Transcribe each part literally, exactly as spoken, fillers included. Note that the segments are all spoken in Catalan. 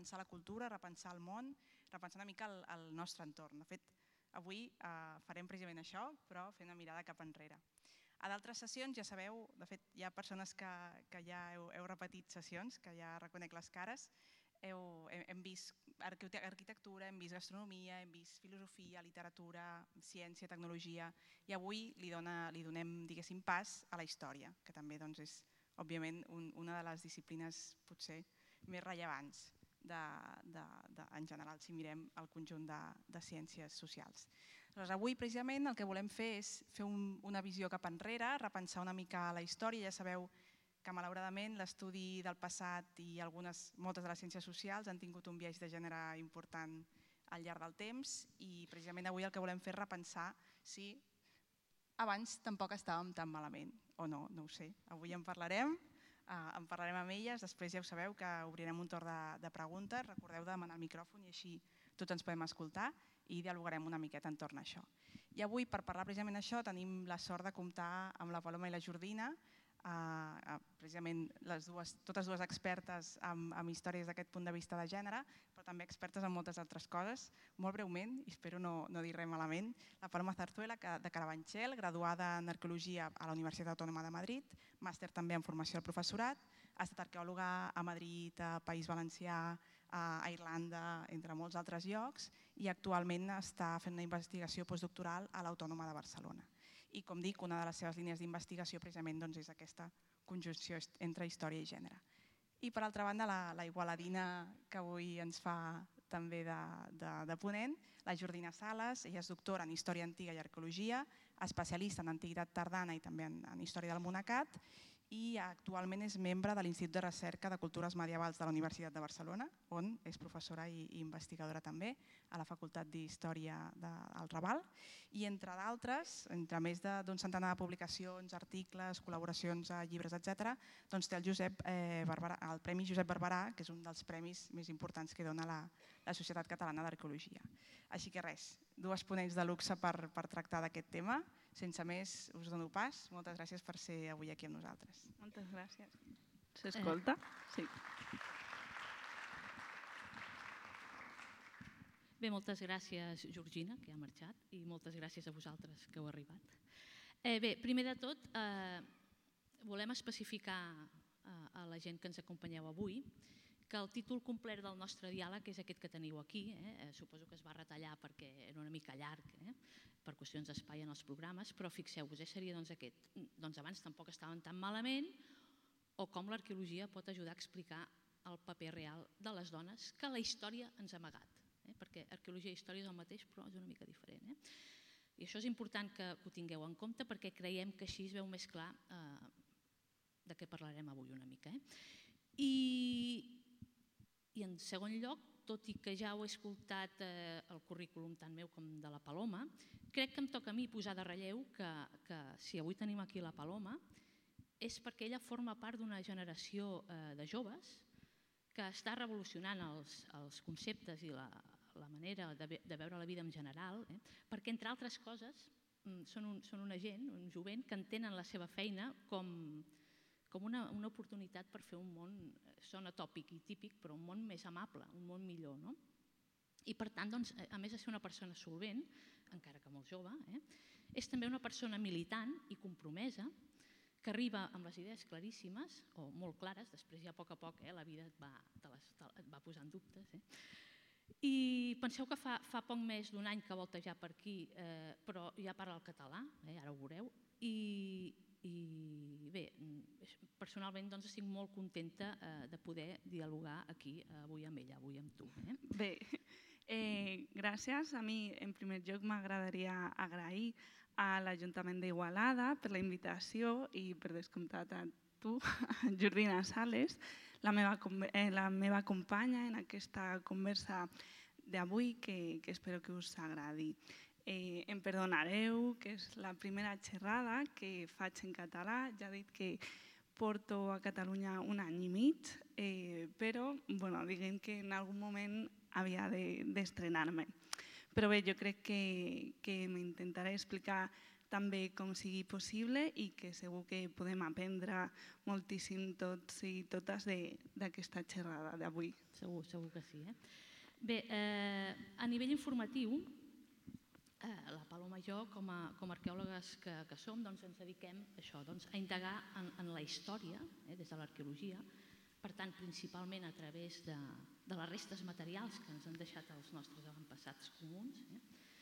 repensar la cultura, repensar el món, repensar una mica el, el nostre entorn. De fet, avui eh, farem precisament això, però fent una mirada cap enrere. A d'altres sessions, ja sabeu, de fet, hi ha persones que, que ja heu, heu repetit sessions, que ja reconec les cares, heu, hem vist arquitectura, hem vist gastronomia, hem vist filosofia, literatura, ciència, tecnologia, i avui li, dona, li donem, diguéssim, pas a la història, que també doncs, és, òbviament, un, una de les disciplines potser més rellevants de, de, de, en general, si mirem el conjunt de, de ciències socials. Aleshores, avui, precisament, el que volem fer és fer un, una visió cap enrere, repensar una mica la història. Ja sabeu que, malauradament, l'estudi del passat i algunes, moltes de les ciències socials han tingut un biaix de gènere important al llarg del temps i, precisament, avui el que volem fer és repensar si abans tampoc estàvem tan malament o no, no ho sé. Avui en parlarem. Uh, en parlarem amb elles, després ja ho sabeu que obrirem un torn de, de preguntes, recordeu de demanar el micròfon i així tots ens podem escoltar i dialogarem una miqueta entorn a això. I avui, per parlar precisament d'això, tenim la sort de comptar amb la Paloma i la Jordina, uh, precisament les dues, totes dues expertes amb, amb històries d'aquest punt de vista de gènere, però també expertes en moltes altres coses. Molt breument, i espero no, no dir res malament, la Paloma Zarzuela, de Carabanchel, graduada en Arqueologia a la Universitat Autònoma de Madrid, màster també en formació al professorat, ha estat arqueòloga a Madrid, a País Valencià, a Irlanda, entre molts altres llocs, i actualment està fent una investigació postdoctoral a l'Autònoma de Barcelona. I, com dic, una de les seves línies d'investigació precisament doncs, és aquesta conjunció entre història i gènere. I, per altra banda, la, la igualadina que avui ens fa també de, de, de ponent, la Jordina Sales. Ella és doctora en Història Antiga i Arqueologia, especialista en Antiguitat Tardana i també en, en Història del Monacat, i actualment és membre de l'Institut de Recerca de Cultures Medievals de la Universitat de Barcelona, on és professora i, i investigadora també a la Facultat d'Història del Raval. I entre d'altres, entre més d'un centenar de publicacions, articles, col·laboracions a llibres, etcètera, doncs té el, Josep, eh, Barberà, el Premi Josep Barberà, que és un dels premis més importants que dona la, la Societat Catalana d'Arqueologia. Així que res, dues ponents de luxe per, per tractar d'aquest tema. Sense més, us dono pas. Moltes gràcies per ser avui aquí amb nosaltres. Moltes gràcies. S'escolta? Sí. Bé, moltes gràcies, Georgina, que ha marxat, i moltes gràcies a vosaltres que heu arribat. Eh, bé, primer de tot, eh, volem especificar eh, a la gent que ens acompanyeu avui que el títol complet del nostre diàleg és aquest que teniu aquí. Eh? Suposo que es va retallar perquè era una mica llarg, eh? per qüestions d'espai en els programes, però fixeu-vos, eh? seria doncs, aquest. Doncs abans tampoc estaven tan malament, o com l'arqueologia pot ajudar a explicar el paper real de les dones que la història ens ha amagat. Eh? Perquè arqueologia i història és el mateix, però és una mica diferent. Eh? I això és important que, que ho tingueu en compte perquè creiem que així es veu més clar eh, de què parlarem avui una mica. Eh? I... I en segon lloc, tot i que ja ho he escoltat eh, el currículum tant meu com de la Paloma, crec que em toca a mi posar de relleu que, que si avui tenim aquí la Paloma és perquè ella forma part d'una generació eh, de joves que està revolucionant els, els conceptes i la, la manera de, de veure la vida en general, eh, perquè, entre altres coses, són, un, són una gent, un jovent, que entenen la seva feina com... com una, una oportunitat per fer un món, sona tòpic i típic, però un món més amable, un món millor. No? I per tant, doncs, a més de ser una persona solvent, encara que molt jove, eh, és també una persona militant i compromesa que arriba amb les idees claríssimes, o molt clares, després ja a poc a poc eh, la vida et va, te les, te, et va posant dubtes. Eh. I penseu que fa, fa poc més d'un any que voltejar per aquí, eh, però ja parla el català, eh, ara ho veureu, i, i bé, personalment doncs, estic molt contenta eh, de poder dialogar aquí avui amb ella, avui amb tu. Eh? Bé, eh, gràcies. A mi, en primer lloc, m'agradaria agrair a l'Ajuntament d'Igualada per la invitació i per descomptat a tu, Jordina Sales, la meva, eh, la meva companya en aquesta conversa d'avui que, que espero que us agradi. Eh, em perdonareu, que és la primera xerrada que faig en català. Ja he dit que porto a Catalunya un any i mig, eh, però bueno, diguem que en algun moment havia d'estrenar-me. De, però bé, jo crec que, que m'intentaré explicar també com sigui possible i que segur que podem aprendre moltíssim tots i totes d'aquesta xerrada d'avui. Segur, segur que sí. Eh? Bé, eh, a nivell informatiu, eh, la Paloma i jo, com a, com a arqueòlogues que, que som, doncs ens dediquem a això, doncs, a indagar en, en la història, eh, des de l'arqueologia, per tant, principalment a través de, de les restes materials que ens han deixat els nostres avantpassats comuns. Eh?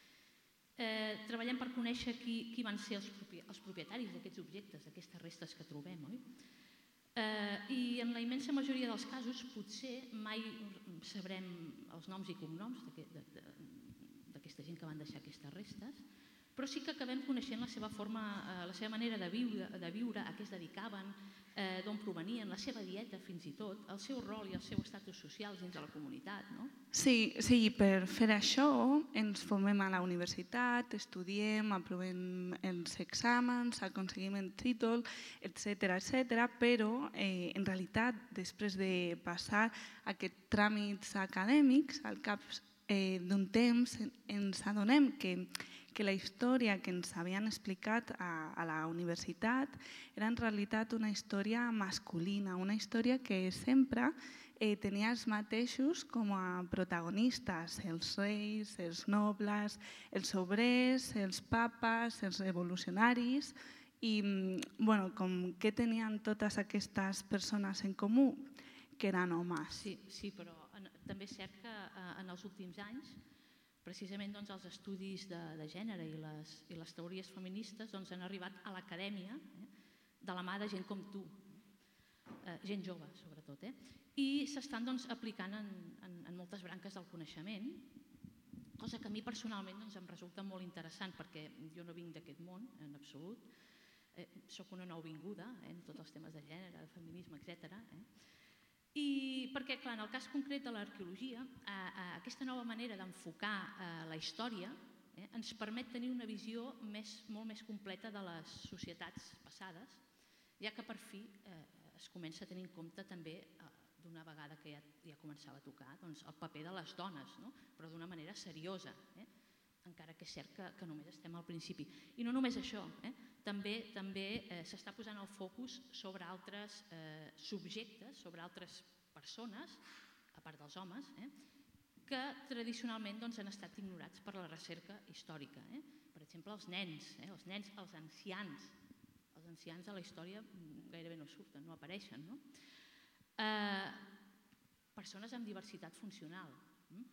Eh, treballem per conèixer qui, qui van ser els, propi, els propietaris d'aquests objectes, d'aquestes restes que trobem, oi? Eh, I en la immensa majoria dels casos potser mai sabrem els noms i cognoms d'aquesta gent que van deixar aquestes restes, però sí que acabem coneixent la seva forma, eh, la seva manera de viure, de viure, a què es dedicaven, eh, d'on provenien, la seva dieta fins i tot, el seu rol i el seu estatus social dins de la comunitat, no? Sí, sí, per fer això ens formem a la universitat, estudiem, aprovem els exàmens, aconseguim el títol, etcètera, etcètera, però eh, en realitat, després de passar aquests tràmits acadèmics, al cap eh, d'un temps ens adonem que que la història que ens havien explicat a, a la universitat era en realitat una història masculina, una història que sempre eh, tenia els mateixos com a protagonistes, els reis, els nobles, els obrers, els papes, els revolucionaris, i bueno, com que tenien totes aquestes persones en comú, que eren homes. Sí, sí, però en, també és cert que eh, en els últims anys precisament doncs, els estudis de, de gènere i les, i les teories feministes doncs, han arribat a l'acadèmia, eh, de la mà de gent com tu, eh, gent jove sobretot, eh, i s'estan doncs, aplicant en, en, en moltes branques del coneixement, cosa que a mi personalment doncs, em resulta molt interessant perquè jo no vinc d'aquest món en absolut, eh, soc una nouvinguda eh, en tots els temes de gènere, de feminisme, etcètera. Eh, I perquè, clar, en el cas concret de l'arqueologia, eh, aquesta nova manera d'enfocar eh, la història eh, ens permet tenir una visió més, molt més completa de les societats passades, ja que per fi eh, es comença a tenir en compte també, eh, d'una vegada que ja, ja començava a tocar, doncs, el paper de les dones, no? Però d'una manera seriosa, eh? Encara que és cert que, que només estem al principi. I no només això, eh? també, també eh, s'està posant el focus sobre altres eh, subjectes, sobre altres persones, a part dels homes, eh? que tradicionalment doncs, han estat ignorats per la recerca històrica. Eh? Per exemple, els nens, eh? els nens, els ancians. Els ancians a la història gairebé no surten, no apareixen. No? Eh, persones amb diversitat funcional. Mm?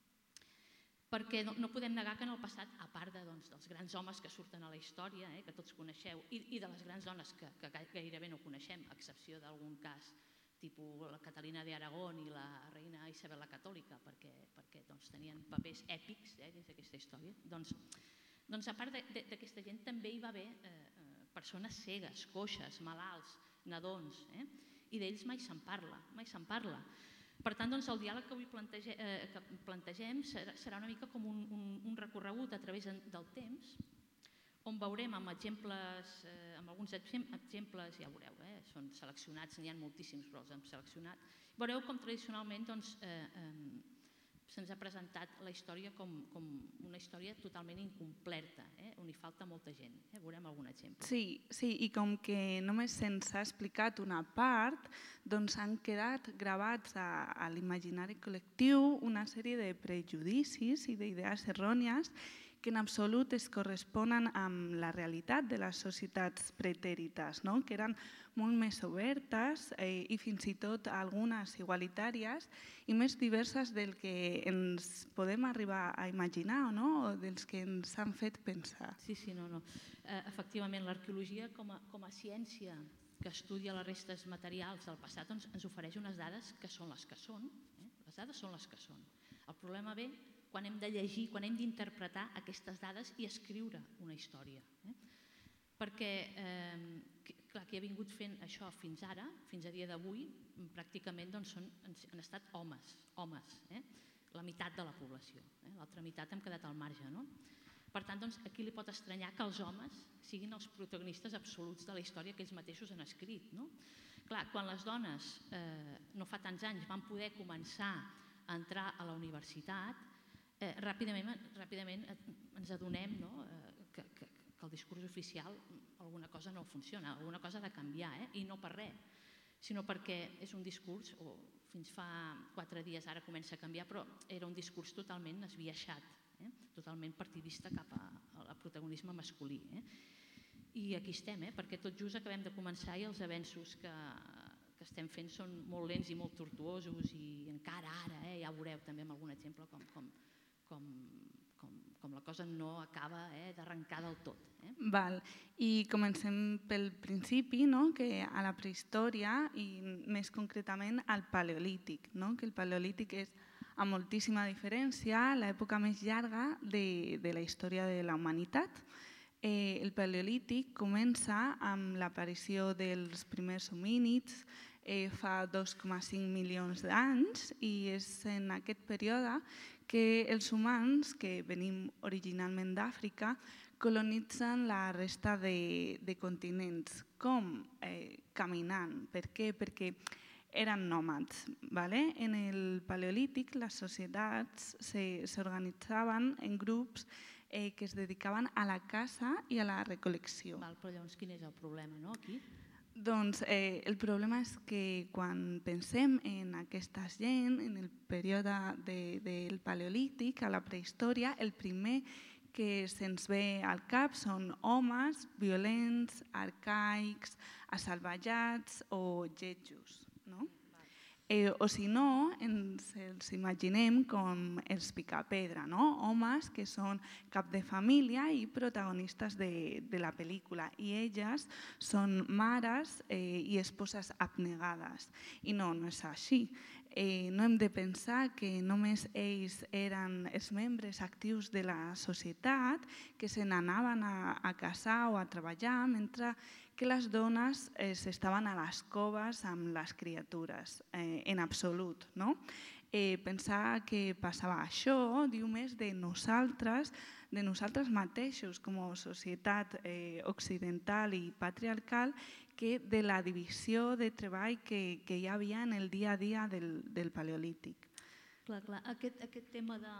Perquè no, no podem negar que en el passat, a part de, doncs, dels grans homes que surten a la història, eh, que tots coneixeu, i, i de les grans dones que, que gairebé no coneixem, a excepció d'algun cas tipus la Catalina d'Aragón i la reina Isabel la Catòlica, perquè, perquè doncs, tenien papers èpics eh, dins d'aquesta història, doncs, doncs a part d'aquesta gent també hi va haver eh, persones cegues, coixes, malalts, nadons, eh, i d'ells mai se'n parla, mai se'n parla. Per tant, doncs, el diàleg que avui plantege, eh, que plantegem serà, serà una mica com un, un, un recorregut a través del temps, on veurem amb exemples, eh, amb alguns exemples, ja veureu, eh, són seleccionats, n'hi ha moltíssims, però els hem seleccionat, veureu com tradicionalment doncs, eh, eh, se'ns ha presentat la història com, com una història totalment incompleta, eh, on hi falta molta gent. Eh? Veurem algun exemple. Sí, sí, i com que només se'ns ha explicat una part, doncs han quedat gravats a, a l'imaginari col·lectiu una sèrie de prejudicis i d'idees errònies que en absolut es corresponen amb la realitat de les societats pretèrites, no? Que eren molt més obertes eh, i fins i tot algunes igualitàries i més diverses del que ens podem arribar a imaginar, no? O dels que ens han fet pensar. Sí, sí, no, no. Eh, efectivament, l'arqueologia com a, com a ciència que estudia les restes materials del passat doncs, ens ofereix unes dades que són les que són. Eh? Les dades són les que són. El problema ve quan hem de llegir, quan hem d'interpretar aquestes dades i escriure una història. Eh? Perquè, eh, clar, qui ha vingut fent això fins ara, fins a dia d'avui, pràcticament doncs, són, han estat homes, homes eh? La meitat de la població. Eh? L'altra meitat hem quedat al marge. No? Per tant, doncs, aquí li pot estranyar que els homes siguin els protagonistes absoluts de la història que ells mateixos han escrit. No? Clar, quan les dones, eh, no fa tants anys, van poder començar a entrar a la universitat, Eh, ràpidament, ràpidament ens adonem no? eh, que, que, que el discurs oficial alguna cosa no funciona, alguna cosa ha de canviar, eh? I no per res, sinó perquè és un discurs, o fins fa quatre dies ara comença a canviar, però era un discurs totalment esbiaixat, eh? Totalment partidista cap al protagonisme masculí. Eh? I aquí estem, eh? Perquè tot just acabem de començar i els avenços que, que estem fent són molt lents i molt tortuosos i encara ara, eh? Ja veureu també amb algun exemple com, com, com, com, com la cosa no acaba eh? d'arrencar del tot. Eh? Val. I comencem pel principi, no? Que a la prehistòria i més concretament al paleolític, no? Que el paleolític és, amb moltíssima diferència, l'època més llarga de, de la història de la humanitat. Eh, el paleolític comença amb l'aparició dels primers homínids eh, fa dos coma cinc milions d'anys i és en aquest període que els humans, que venim originalment d'Àfrica, colonitzen la resta de, de continents. Com? Eh, caminant. Per què? Perquè eren nòmades. ¿Vale? En el paleolític les societats s'organitzaven en grups eh, que es dedicaven a la caça i a la recol·lecció. Val, però llavors quin és el problema, no, aquí? Doncs eh, el problema és que quan pensem en aquesta gent, en el període de, del paleolític, a la prehistòria, el primer que se'ns ve al cap són homes violents, arcaics, assalvatjats o lletjos. No? Eh, o si no, ens els imaginem com els picapedra, no? Homes que són cap de família i protagonistes de, de la pel·lícula. I elles són mares eh, i esposes abnegades. I no, no és així. Eh, no hem de pensar que només ells eren els membres actius de la societat que se n'anaven a, a casar o a treballar, mentre que les dones eh, estaven a les coves amb les criatures, eh, en absolut. No? Eh, pensar que passava això diu més de nosaltres, de nosaltres mateixos com a societat eh, occidental i patriarcal, que de la divisió de treball que, que hi havia en el dia a dia del, del paleolític. Clar, clar. Aquest, aquest tema de,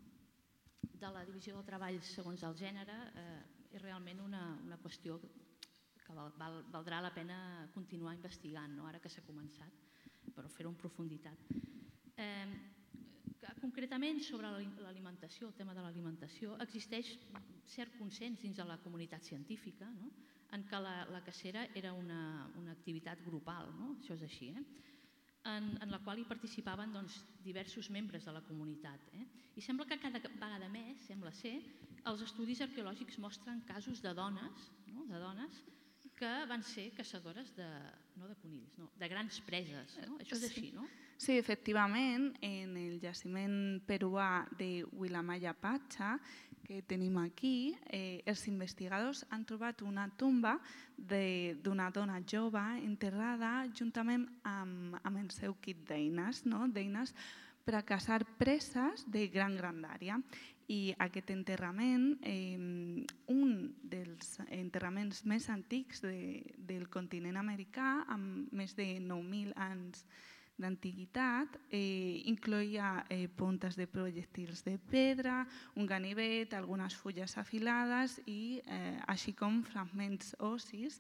de la divisió del treball segons el gènere eh, és realment una, una qüestió que val, val, valdrà la pena continuar investigant, no? Ara que s'ha començat, però fer-ho en profunditat. Eh, concretament sobre l'alimentació, el tema de l'alimentació, existeix cert consens dins de la comunitat científica, no? En què la, la cacera era una, una activitat grupal, no? Això és així, eh? en, en la qual hi participaven doncs, diversos membres de la comunitat. Eh? I sembla que cada vegada més, sembla ser, els estudis arqueològics mostren casos de dones, no? de dones que van ser caçadores de, no de conills, no, de grans preses. No? Això és així, no? Sí, efectivament, en el jaciment peruà de Huillamaya-Pacha, que tenim aquí, eh, els investigadors han trobat una tomba d'una dona jove enterrada juntament amb, amb el seu kit d'eines, no? d'eines per a caçar preses de gran grandària. I aquest enterrament, eh, un dels enterraments més antics de, del continent americà, amb més de nou mil anys d'antiguitat, eh, incloïa eh, puntes de projectils de pedra, un ganivet, algunes fulles afilades i eh, així com fragments ossis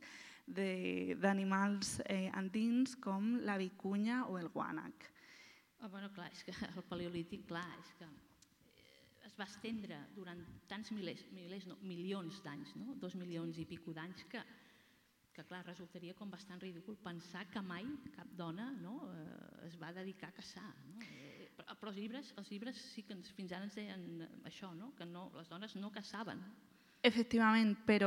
d'animals eh, andins com la vicunya o el guànec. Oh, bueno, clar, és que el paleolític, clar, és que es va estendre durant tants milers, milers no, milions d'anys, no? dos milions i pico d'anys, que que clar, resultaria com bastant ridícul pensar que mai cap dona no, eh, es va dedicar a caçar. No? Eh, però els llibres, els llibres sí que ens, fins ara ens deien això, no? Que no, les dones no caçaven. Efectivament, però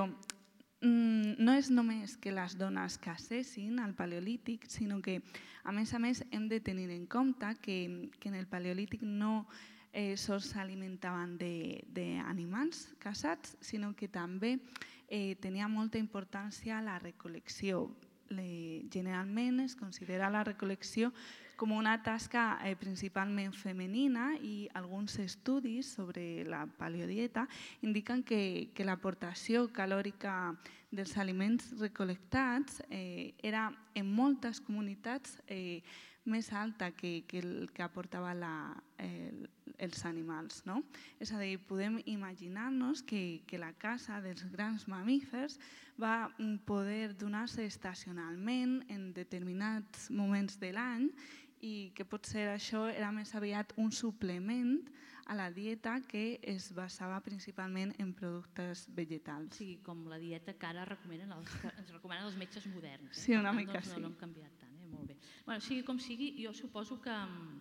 mm, no és només que les dones caçessin al paleolític, sinó que, a més a més, hem de tenir en compte que, que en el paleolític no eh, sols s'alimentaven d'animals caçats, sinó que també Eh, tenia molta importància la recol·lecció. Le, generalment es considera la recol·lecció com una tasca eh, principalment femenina i alguns estudis sobre la paleodieta indiquen que, que l'aportació calòrica dels aliments recol·lectats eh, era en moltes comunitats eh, més alta que, que el que aportava la, el, els animals. No? És a dir, podem imaginar-nos que, que la caça dels grans mamífers va poder donar-se estacionalment en determinats moments de l'any i que potser això era més aviat un suplement a la dieta que es basava principalment en productes vegetals. O sigui, com la dieta que ara recomenen els, que ens recomenen els metges moderns. Eh? Sí, una tant, mica doncs, sí. No, no hem canviat tant, eh? Molt bé. Bueno, sigui com sigui, jo suposo que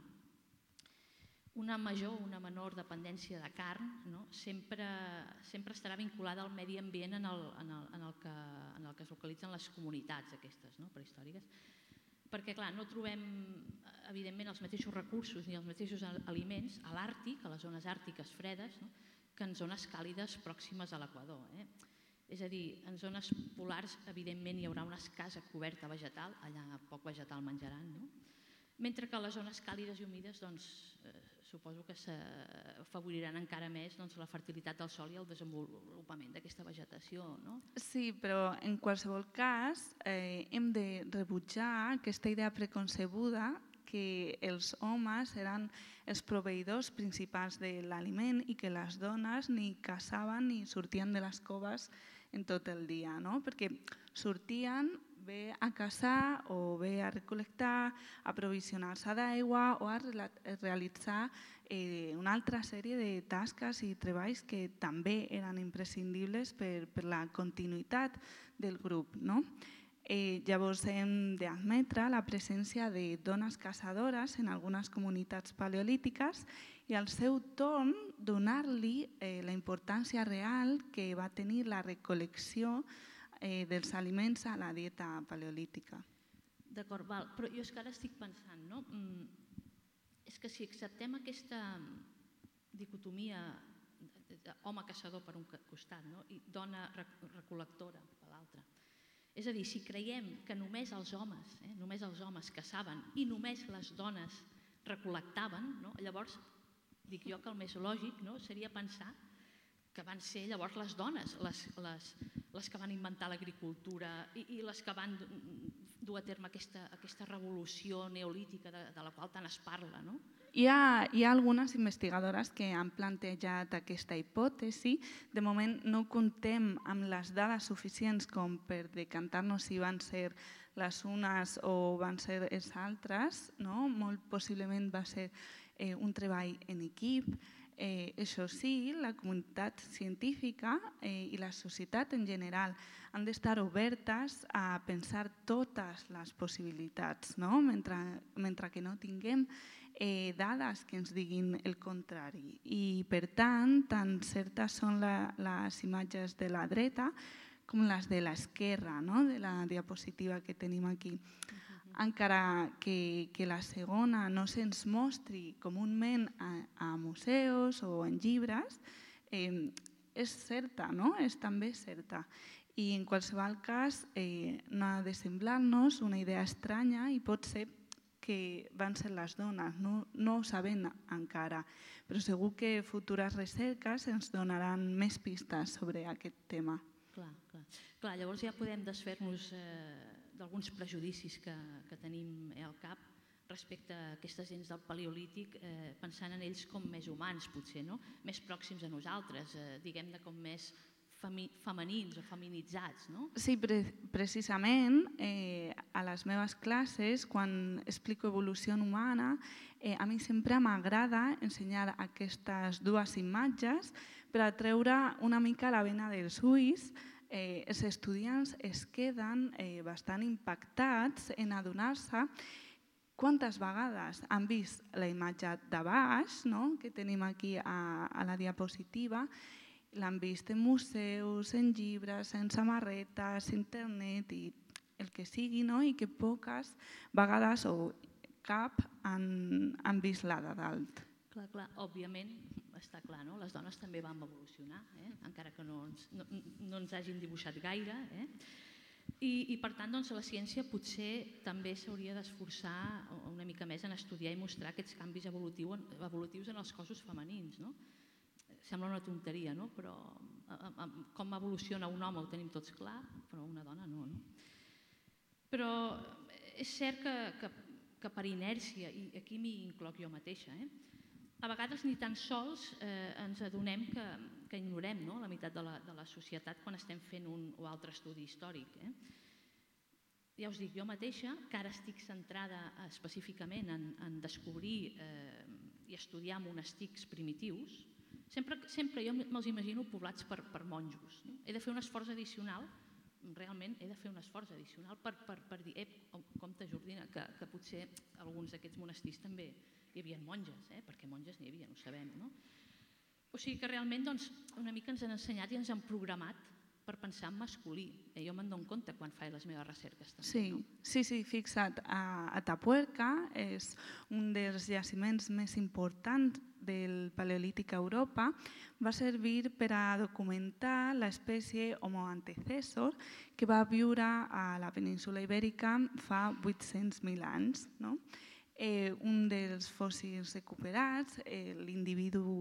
una major o una menor dependència de carn, no? sempre, sempre estarà vinculada al medi ambient en el, en el, en el, que, en el que es localitzen les comunitats aquestes, no? Prehistòriques. Perquè, clar, no trobem, evidentment, els mateixos recursos ni els mateixos aliments a l'Àrtic, a les zones àrtiques fredes, no? Que en zones càlides pròximes a l'equador. Eh? És a dir, en zones polars, evidentment, hi haurà una escassa coberta vegetal, allà poc vegetal menjaran, no? Mentre que a les zones càlides i humides doncs, eh, suposo que s'afavoriran encara més doncs, la fertilitat del sòl i el desenvolupament d'aquesta vegetació. No? Sí, però en qualsevol cas eh, hem de rebutjar aquesta idea preconcebuda que els homes eren els proveïdors principals de l'aliment i que les dones ni caçaven ni sortien de les coves en tot el dia, no? Perquè sortien bé a caçar o bé a recol·lectar, a provisionar-se d'aigua o a realitzar eh, una altra sèrie de tasques i treballs que també eren imprescindibles per, per la continuïtat del grup. No? Eh, llavors hem d'admetre la presència de dones caçadores en algunes comunitats paleolítiques i al seu torn donar-li eh, la importància real que va tenir la recol·lecció eh, dels aliments a la dieta paleolítica. D'acord, però jo és que ara estic pensant, no? Mm, és que si acceptem aquesta dicotomia home caçador per un costat, no? I dona recol·lectora per l'altre, és a dir, si creiem que només els homes, eh, només els homes caçaven i només les dones recol·lectaven, no? Llavors dic jo que el més lògic, no? Seria pensar que van ser llavors les dones les, les, les que van inventar l'agricultura i, i les que van dur a terme aquesta, aquesta revolució neolítica de, de la qual tant es parla. No? Hi ha, hi ha algunes investigadores que han plantejat aquesta hipòtesi. De moment no comptem amb les dades suficients com per decantar-nos si van ser les unes o van ser les altres. No? Molt possiblement va ser eh, un treball en equip. Eh, això sí, la comunitat científica eh, i la societat en general han d'estar obertes a pensar totes les possibilitats, no? mentre, mentre que no tinguem eh, dades que ens diguin el contrari. I per tant, tan certes són la, les imatges de la dreta com les de l'esquerra, no? De la diapositiva que tenim aquí. Encara que, que la segona no se'ns mostri comúment a, a museus o en llibres, eh, és certa, no? És també certa. I en qualsevol cas eh, no ha de semblar-nos una idea estranya i pot ser que van ser les dones, no, no ho sabem encara, però segur que futures recerques ens donaran més pistes sobre aquest tema. Clar, clar. clar llavors ja podem desfer-nos eh, d'alguns prejudicis que, que tenim al cap respecte a aquestes gens del paleolític, eh, pensant en ells com més humans, potser, no? Més pròxims a nosaltres, eh, diguem-ne com més femi femenins o feminitzats. No? Sí, pre precisament eh, a les meves classes, quan explico evolució humana, eh, a mi sempre m'agrada ensenyar aquestes dues imatges per a treure una mica la vena dels ulls. Eh, els estudiants es queden eh, bastant impactats en adonar-se quantes vegades han vist la imatge de baix, no? Que tenim aquí a, a la diapositiva, l'han vist en museus, en llibres, en samarretes, internet i el que sigui, no? I que poques vegades o cap han, han vist la de dalt. Clar, clar, òbviament està clar, no? Les dones també vam evolucionar, eh? Encara que no ens, no, no ens hagin dibuixat gaire. Eh? I, I per tant, doncs, la ciència potser també s'hauria d'esforçar una mica més en estudiar i mostrar aquests canvis evolutiu, evolutius en els cossos femenins. No? Sembla una tonteria, no? Però com evoluciona un home ho tenim tots clar, però una dona no. no? Però és cert que, que, que per inèrcia, i aquí m'hi incloc jo mateixa, eh? a vegades ni tan sols eh, ens adonem que, que ignorem, no?, la meitat de la, de la societat quan estem fent un o altre estudi històric. Eh? Ja us dic, jo mateixa, que ara estic centrada específicament en, en descobrir eh, i estudiar monestics primitius, sempre, sempre jo me'ls imagino poblats per, per monjos. No? He de fer un esforç addicional, realment he de fer un esforç addicional per, per, per dir, eh, compte Jordina, que, que potser alguns d'aquests monestirs també hi havia monges, eh? Perquè monges n'hi havia, no ho sabem. No? O sigui que realment doncs, una mica ens han ensenyat i ens han programat per pensar en masculí. Eh, jo me'n dono compte quan faig les meves recerques. També, sí, no? sí, sí, fixa't, a Atapuerca és un dels jaciments més importants del Paleolític a Europa, va servir per a documentar l'espècie Homo antecessor que va viure a la península Ibèrica fa vuit-cents mil anys. No? Eh, un dels fòssils recuperats, eh, l'individu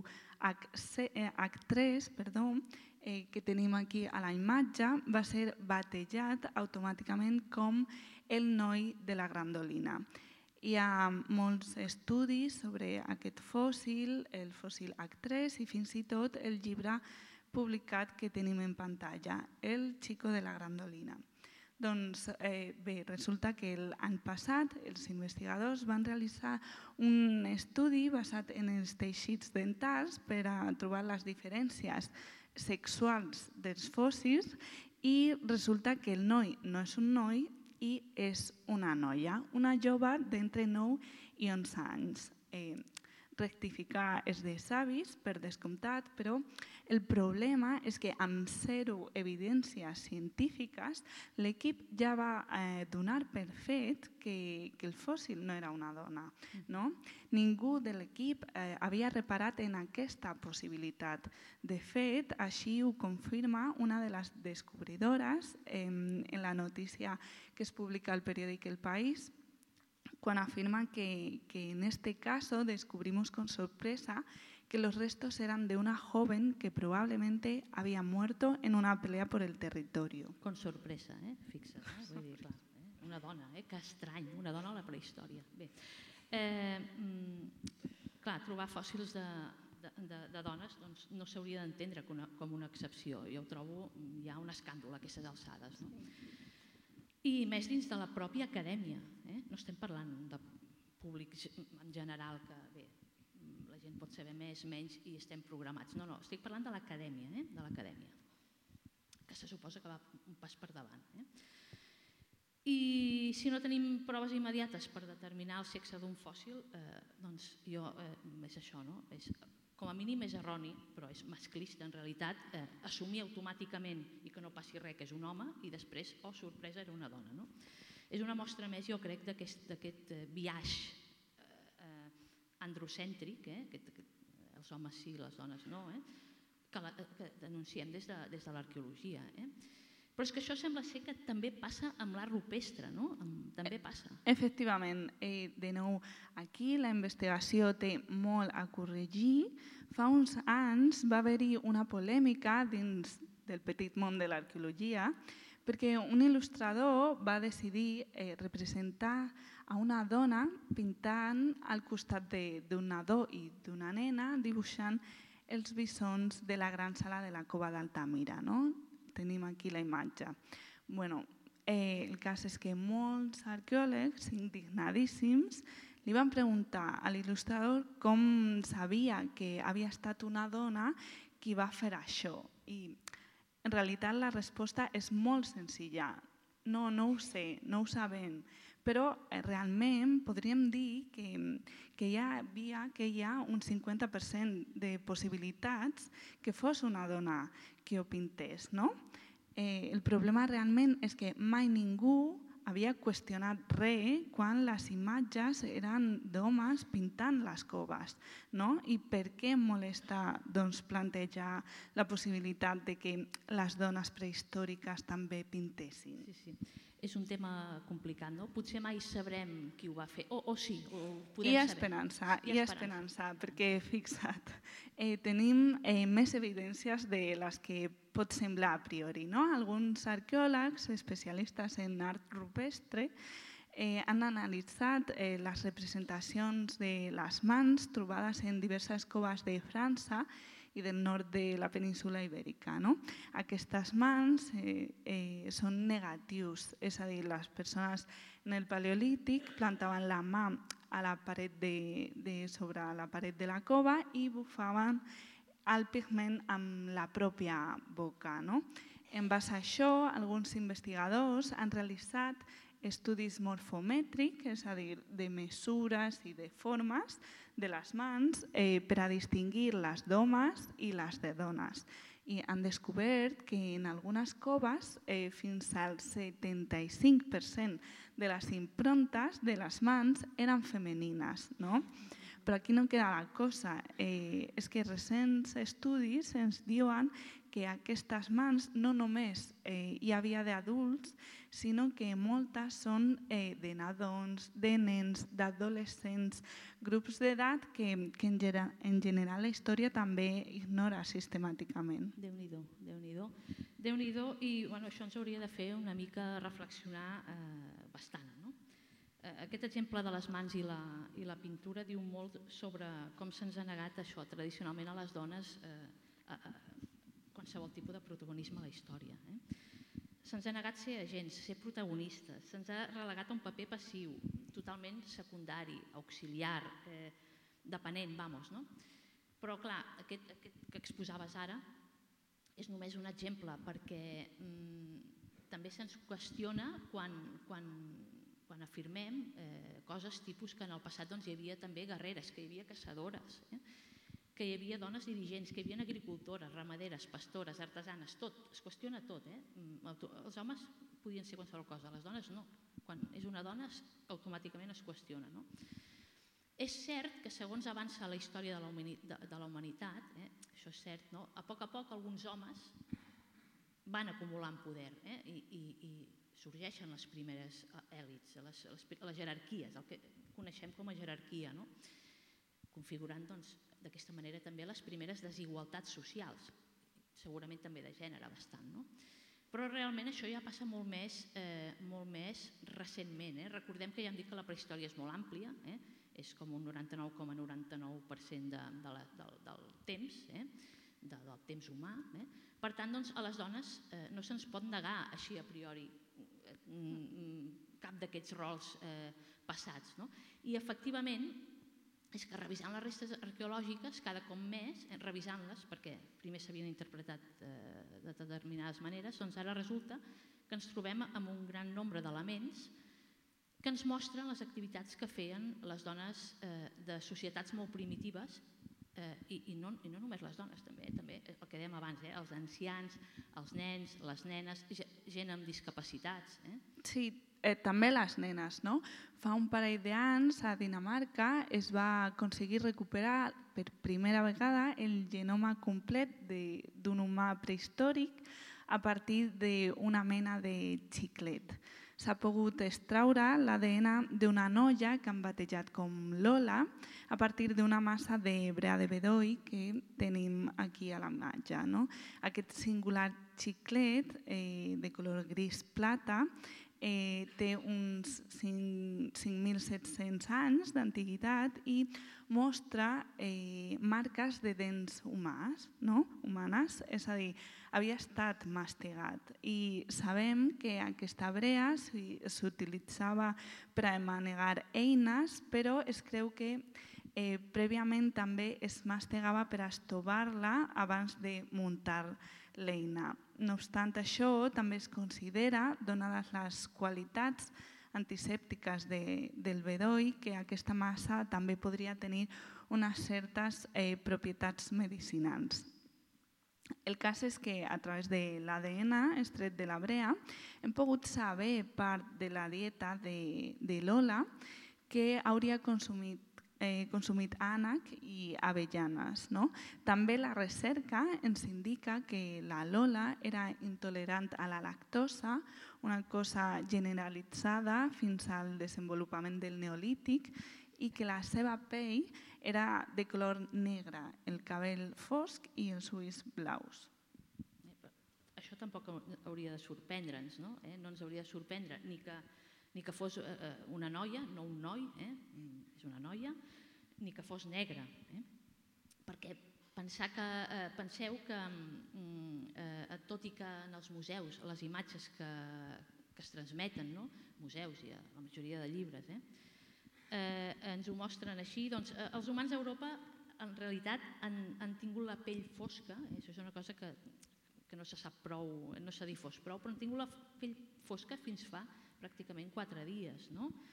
hac tres, perdó, eh, que tenim aquí a la imatge, va ser batejat automàticament com el noi de la Grandolina. Hi ha molts estudis sobre aquest fòssil, el fòssil hac tres i fins i tot el llibre publicat que tenim en pantalla, El Chico de la Grandolina. Doncs eh, bé, resulta que l'any passat els investigadors van realitzar un estudi basat en els teixits dentals per a trobar les diferències sexuals dels fòssils i resulta que el noi no és un noi i és una noia, una jove d'entre nou i onze anys. Eh, rectificar és de savis, per descomptat, però el problema és que amb zero evidències científiques l'equip ja va eh, donar per fet que, que el fòssil no era una dona. No? Ningú de l'equip eh, havia reparat en aquesta possibilitat. De fet, així ho confirma una de les descobridores eh, en la notícia que es publica al periòdic El País, cuando afirman que, que en este caso descubrimos con sorpresa que los restos eran de una joven que probablemente había muerto en una pelea por el territorio. Con sorpresa, eh? Fixa't, eh? Vull dir, clar, eh? Una dona, eh? Que estrany, una dona a la prehistòria. Bé, eh, mm, clar, trobar fòssils de, de, de, de dones doncs, no s'hauria d'entendre com, com una excepció. Jo ho trobo ja un escàndol a aquestes alçades. No? I més dins de la pròpia acadèmia. Eh? No estem parlant de públic en general, que bé, la gent pot saber més, menys i estem programats. No, no, estic parlant de l'acadèmia, eh? de l'acadèmia, que se suposa que va un pas per davant. Eh? I si no tenim proves immediates per determinar el sexe d'un fòssil, eh, doncs jo, eh, és això, no? És, com a mínim és erroni, però és masclista en realitat, eh, assumir automàticament i que no passi res que és un home i després, oh sorpresa, era una dona. No? És una mostra més, jo crec, d'aquest biaix eh, androcèntric, eh, que, que els homes sí, les dones no, eh, que, la, que denunciem des de, des de l'arqueologia. Eh? Però és que això sembla ser que també passa amb l'art rupestre, no? També passa. Efectivament, eh, de nou, aquí la investigació té molt a corregir. Fa uns anys va haver-hi una polèmica dins del petit món de l'arqueologia perquè un il·lustrador va decidir eh, representar a una dona pintant al costat d'un nadó i d'una nena, dibuixant els bisons de la gran sala de la cova d'Altamira, no? Tenim aquí la imatge. Bueno, eh, el cas és que molts arqueòlegs indignadíssims li van preguntar a l'il·lustrador com sabia que havia estat una dona qui va fer això. I en realitat la resposta és molt senzilla. No, no ho sé, no ho sabem. Però eh, realment podríem dir que, que hi havia que hi ha un cinquanta per cent de possibilitats que fos una dona que ho pintés, no? Eh, el problema realment és que mai ningú havia qüestionat res quan les imatges eren d'homes pintant les coves, no? I per què molesta doncs, plantejar la possibilitat de que les dones prehistòriques també pintessin? Sí, sí. És un tema complicat, no? Potser mai sabrem qui ho va fer, o, o sí, o ho podem I saber. esperança, i esperança, perquè fixa't, eh, tenim eh, més evidències de les que pot semblar a priori, no? Alguns arqueòlegs especialistes en art rupestre eh, han analitzat eh, les representacions de les mans trobades en diverses coves de França i del nord de la península ibèrica. No? Aquestes mans eh, eh, són negatius, és a dir, les persones en el paleolític plantaven la mà a la paret de, de, sobre la paret de la cova i bufaven el pigment amb la pròpia boca. No? En base a això, alguns investigadors han realitzat estudis morfomètrics, és a dir, de mesures i de formes de les mans eh, per a distingir les d'homes i les de dones. I han descobert que en algunes coves eh, fins al setanta-cinc per cent de les improntes de les mans eren femenines. No? Però aquí no queda la cosa. Eh, és que recents estudis ens diuen que aquestes mans no només eh, hi havia d'adults, sinó que moltes són eh, de nadons, de nens, d'adolescents, grups d'edat que, que en, en general la història també ignora sistemàticament. Déu-n'hi-do, Déu-n'hi-do. Déu-n'hi-do, i bueno, això ens hauria de fer una mica reflexionar eh, bastant. No? Eh, aquest exemple de les mans i la, i la pintura diu molt sobre com se'ns ha negat això tradicionalment a les dones eh, a, a, qualsevol tipus de protagonisme a la història. Eh? Se'ns ha negat ser agents, ser protagonistes, se'ns ha relegat a un paper passiu, totalment secundari, auxiliar, eh, depenent, vamos, no? Però clar, aquest, aquest que exposaves ara és només un exemple perquè mm, també se'ns qüestiona quan, quan, quan afirmem eh, coses tipus que en el passat doncs, hi havia també guerreres, que hi havia caçadores, eh? que hi havia dones dirigents, que hi havia agricultores, ramaderes, pastores, artesanes, tot, es qüestiona tot. Eh? Els homes podien ser qualsevol cosa, les dones no. Quan és una dona automàticament es qüestiona. No? És cert que segons avança la història de la humanitat, de la humanitat eh? això és cert, no? A poc a poc alguns homes van acumulant poder eh? I, i, i sorgeixen les primeres èlits, les, les, les jerarquies, el que coneixem com a jerarquia, no? Configurant doncs, d'aquesta manera també les primeres desigualtats socials, segurament també de gènere bastant. No? Però realment això ja passa molt més, eh, molt més recentment. Eh? Recordem que ja hem dit que la prehistòria és molt àmplia, eh? És com un noranta-nou coma noranta-nou per cent de, de la, del, del temps, eh? de, del temps humà. Eh? Per tant, doncs, a les dones eh, no se'ns pot negar així a priori eh, cap d'aquests rols eh, passats. No? I efectivament, és que revisant les restes arqueològiques cada cop més, revisant-les, perquè primer s'havien interpretat eh, de determinades maneres, doncs ara resulta que ens trobem amb un gran nombre d'elements que ens mostren les activitats que feien les dones eh, de societats molt primitives eh, i, i, no, i no només les dones, també, també el que dèiem abans, eh, els ancians, els nens, les nenes, gent amb discapacitats. Eh? Sí, Eh, també les nenes. No? Fa un parell d'anys a Dinamarca es va aconseguir recuperar per primera vegada el genoma complet d'un humà prehistòric a partir d'una mena de xiclet. S'ha pogut extraure l'A D N d'una noia que han batejat com Lola a partir d'una massa de brea de bedoll que tenim aquí a la imatge. No? Aquest singular xiclet eh, de color gris plata Eh, té uns cinc mil set-cents anys d'antiguitat i mostra eh, marques de dents humans, no? humanes, és a dir, havia estat mastegat i sabem que aquesta brea s'utilitzava per a manegar eines, però es creu que eh, prèviament també es mastegava per a estovar-la abans de muntar l'eina. No obstant això, també es considera, donades les qualitats antisèptiques de, del bedoll, que aquesta massa també podria tenir unes certes eh, propietats medicinals. El cas és que a través de l'A D N extret de la brea hem pogut saber part de la dieta de, de Lola que hauria consumit Eh, consumit ànec i avellanes. No? També la recerca ens indica que la Lola era intolerant a la lactosa, una cosa generalitzada fins al desenvolupament del Neolític, i que la seva pell era de color negre, el cabell fosc i els ulls blaus. Això tampoc hauria de sorprendre'ns, no? Eh? No ens hauria de sorprendre ni que ni que fos una noia, no un noi, és una noia, ni que fos negra. Perquè penseu que, tot i que en els museus les imatges que es transmeten, museus i la majoria de llibres, ens ho mostren així, doncs els humans a Europa en realitat han tingut la pell fosca, això és una cosa que no se sap prou, no s'ha difós prou, però han tingut la pell fosca fins fa pràcticament quatre dies.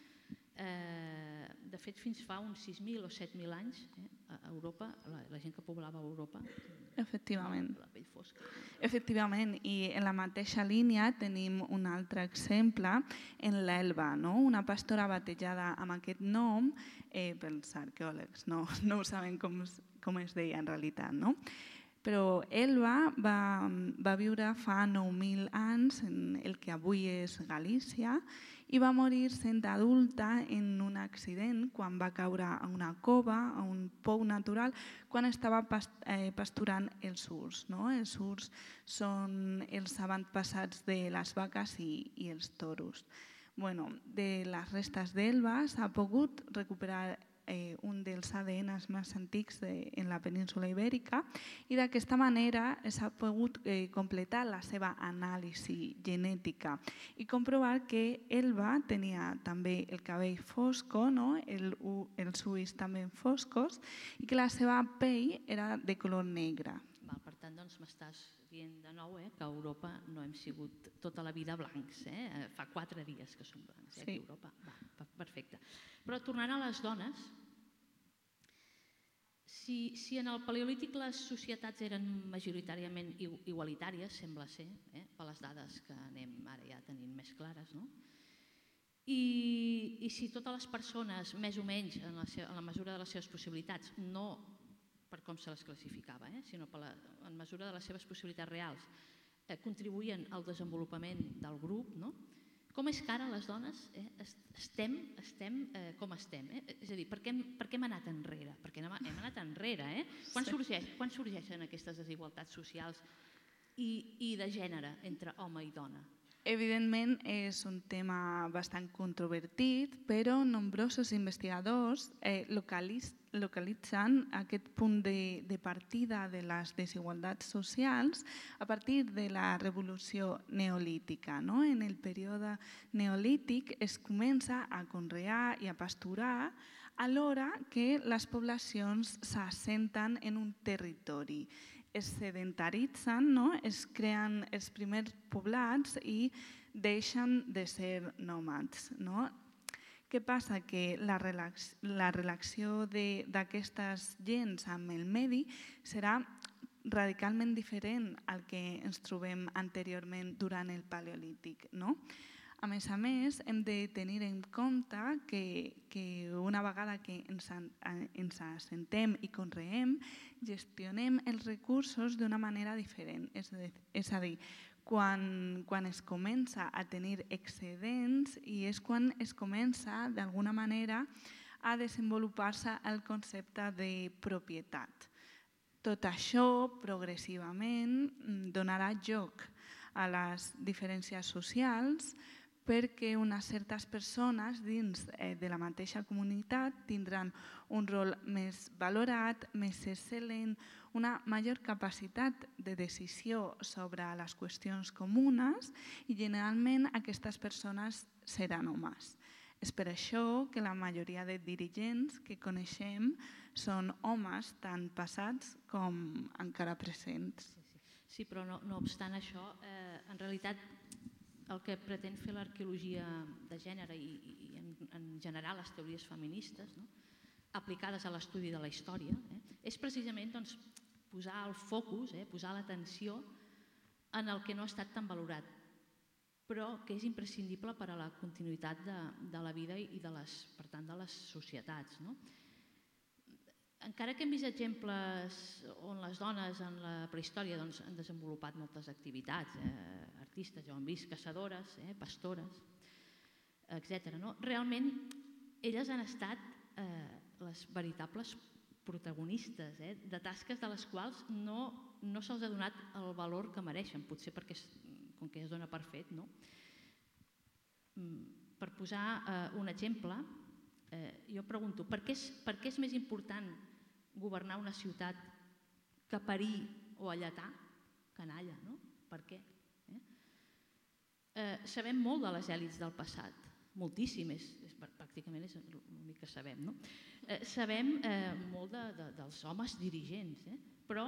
De fet, fins fa uns sis mil o set mil anys a Europa, la gent que poblava Europa, efectivament. La pell fosca. Efectivament, i en la mateixa línia tenim un altre exemple en l'Elba, una pastora batejada amb aquest nom, pels arqueòlegs no ho saben com es deia en realitat, no? Però Elba va viure fa nou mil anys en el que avui és Galícia i va morir sent adulta en un accident quan va caure a una cova, a un pou natural, quan estava pasturant els surts. Els surts són els avantpassats de les vaques i els toros. De les restes d'Elba s'ha pogut recuperar un dels A D Ns més antics en la península ibèrica i d'aquesta manera s'ha pogut completar la seva anàlisi genètica i comprovar que Elba tenia també el cabell fosc, els ulls també foscos i que la seva pell era de color negre. Per tant, m'estàs dient de nou que a Europa no hem sigut tota la vida blancs. Fa quatre dies que som blancs a Europa. Perfecte. Però tornant a les dones, si en el paleolític les societats eren majoritàriament igualitàries, sembla ser, per les dades que anem ara ja tenint més clares, i si totes les persones, més o menys, en la mesura de les seves possibilitats, no per com se les classificava, sinó en mesura de les seves possibilitats reals, contribuïen al desenvolupament del grup, com és que ara les dones estem com estem? És a dir, per què hem anat enrere? Perquè hem anat enrere. Quan sorgeixen aquestes desigualtats socials i de gènere entre home i dona? Evidentment és un tema bastant controvertit, però nombrosos investigadors localitzen aquest punt de partida de les desigualtats socials a partir de la revolució neolítica. En el període neolític es comença a conrear i a pasturar alhora que les poblacions s'assenten en un territori. Es sedentaritzen, es creen els primers poblats i deixen de ser nòmades. Què passa? Que la relació d'aquestes gens amb el medi serà radicalment diferent al que ens trobem anteriorment durant el paleolític. A més a més, hem de tenir en compte que una vegada que ens assentem i conreem, gestionem els recursos d'una manera diferent. És a dir, quan es comença a tenir excedents i és quan es comença d'alguna manera a desenvolupar-se el concepte de propietat. Tot això progressivament donarà lloc a les diferències socials perquè unes certes persones dins de la mateixa comunitat tindran un rol més valorat, més excel·lent, una major capacitat de decisió sobre les qüestions comunes i generalment aquestes persones seran homes. És per això que la majoria de dirigents que coneixem són homes tant passats com encara presents. Sí, però no obstant això, en realitat el que pretén fer l'arqueologia de gènere i en general les teories feministes aplicades a l'estudi de la història és precisament posar el focus, posar l'atenció en el que no ha estat tan valorat, però que és imprescindible per a la continuïtat de la vida i per tant de les societats. Encara que hem vist exemples on les dones en la prehistòria han desenvolupat moltes activitats, artistes, ja ho hem vist, caçadores, pastores, etcètera. Realment, elles han estat les veritables protagonistes de tasques de les quals no se'ls ha donat el valor que mereixen, potser perquè com que es dona per fet, no? per posar un exemple, jo pregunto, per què és més important governar una ciutat que parir o alletar? Canalla, no? Per què? Sabem molt de les èlits del passat, moltíssimes, pràcticament és l'únic que sabem. Sabem molt dels homes dirigents, però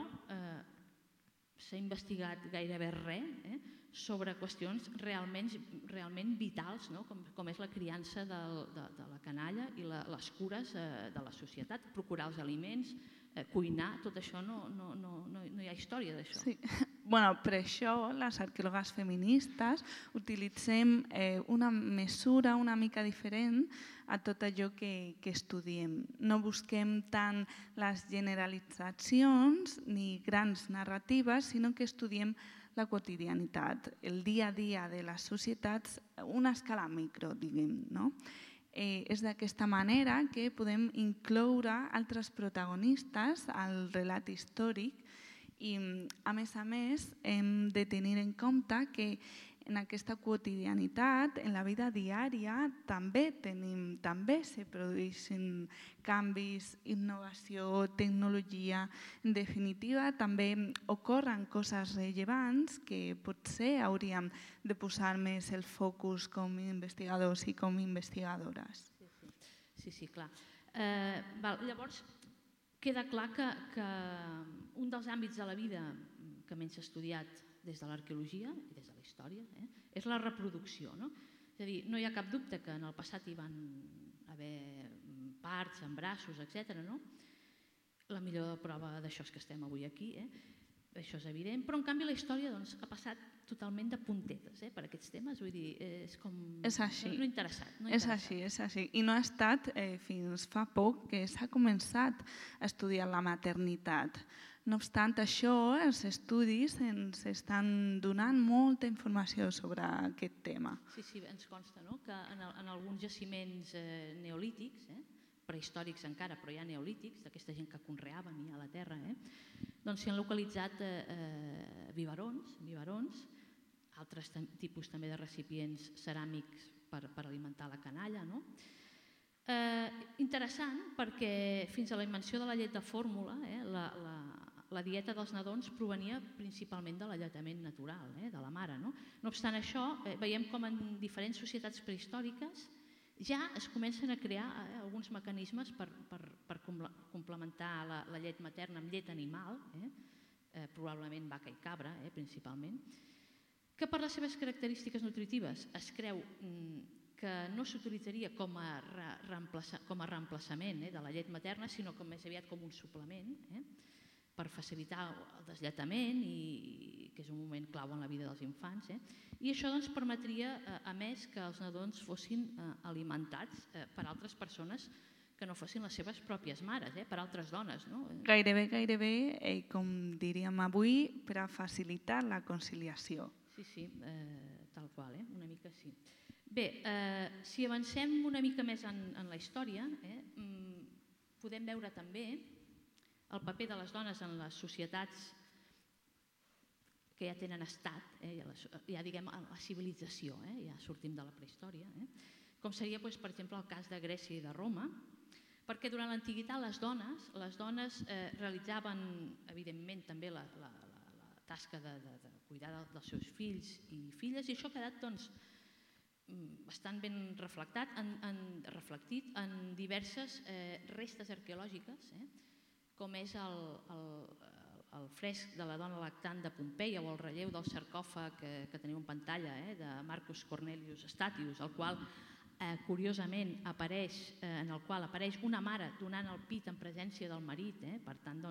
s'ha investigat gairebé res sobre qüestions realment vitals, com és la criança de la canalla i les cures de la societat, procurar els aliments, cuinar, tot això, no hi ha història d'això. Sí, per això les arqueòlogues feministes utilitzem una mesura una mica diferent a tot allò que estudiem. No busquem tant les generalitzacions ni grans narratives, sinó que estudiem la quotidianitat, el dia a dia de les societats, una escala micro, diguem, no? És d'aquesta manera que podem incloure altres protagonistes al relat històric i, a més a més, hem de tenir en compte que en aquesta quotidianitat, en la vida diària, també tenim, també se produeixen canvis, innovació, tecnologia. En definitiva, també ocorren coses rellevants que potser hauríem de posar més el focus com a investigadors i com a investigadores. Sí, sí, clar. Llavors, queda clar que un dels àmbits de la vida que menys s'ha estudiat des de l'arqueologia i des de la història és la reproducció. És a dir, no hi ha cap dubte que en el passat hi van haver parts, embrassos, etcètera. La millor prova d'això és que estem avui aquí, això és evident, però en canvi la història ha passat totalment de puntetes per aquests temes, vull dir, és com no interessat. És així, és així. I no ha estat fins fa poc que s'ha començat a estudiar la maternitat. No obstant això, els estudis ens estan donant molta informació sobre aquest tema. Sí, sí, ens consta que en alguns jaciments neolítics, prehistòrics encara, però ja neolítics, d'aquesta gent que conreaven ja a la terra, doncs s'hi han localitzat biberons, biberons, altres tipus també de recipients ceràmics per alimentar la canalla. Interessant perquè fins a la invenció de la llet de fórmula, la dieta dels nadons provenia principalment de l'alletament natural, de la mare. No obstant això, veiem com en diferents societats prehistòriques ja es comencen a crear alguns mecanismes per complementar la llet materna amb llet animal, probablement vaca i cabra, principalment, que per les seves característiques nutritives es creu que no s'utilitzaria com a reemplaçament de la llet materna, sinó més aviat com un suplement, per facilitar el deslletament, que és un moment clau en la vida dels infants. I això permetria, a més, que els nadons fossin alimentats per altres persones que no fossin les seves pròpies mares, per altres dones. Gairebé, gairebé, com diríem avui, per a facilitar la conciliació. Sí, sí, tal qual, una mica sí. Bé, si avancem una mica més en la història, podem veure també el paper de les dones en les societats que ja tenen estat, ja diguem la civilització, ja sortim de la prehistòria, com seria, per exemple, el cas de Grècia i de Roma, perquè durant l'antiguitat les dones les dones realitzaven, evidentment, també la tasca de cuidar dels seus fills i filles, i això ha quedat bastant ben reflectit en diverses restes arqueològiques, com és el fresc de la dona lactant de Pompeia o el relleu del sarcòfag que teniu en pantalla de Marcus Cornelius Statius, el qual, curiosament, en el qual apareix una mare donant el pit en presència del marit. Per tant,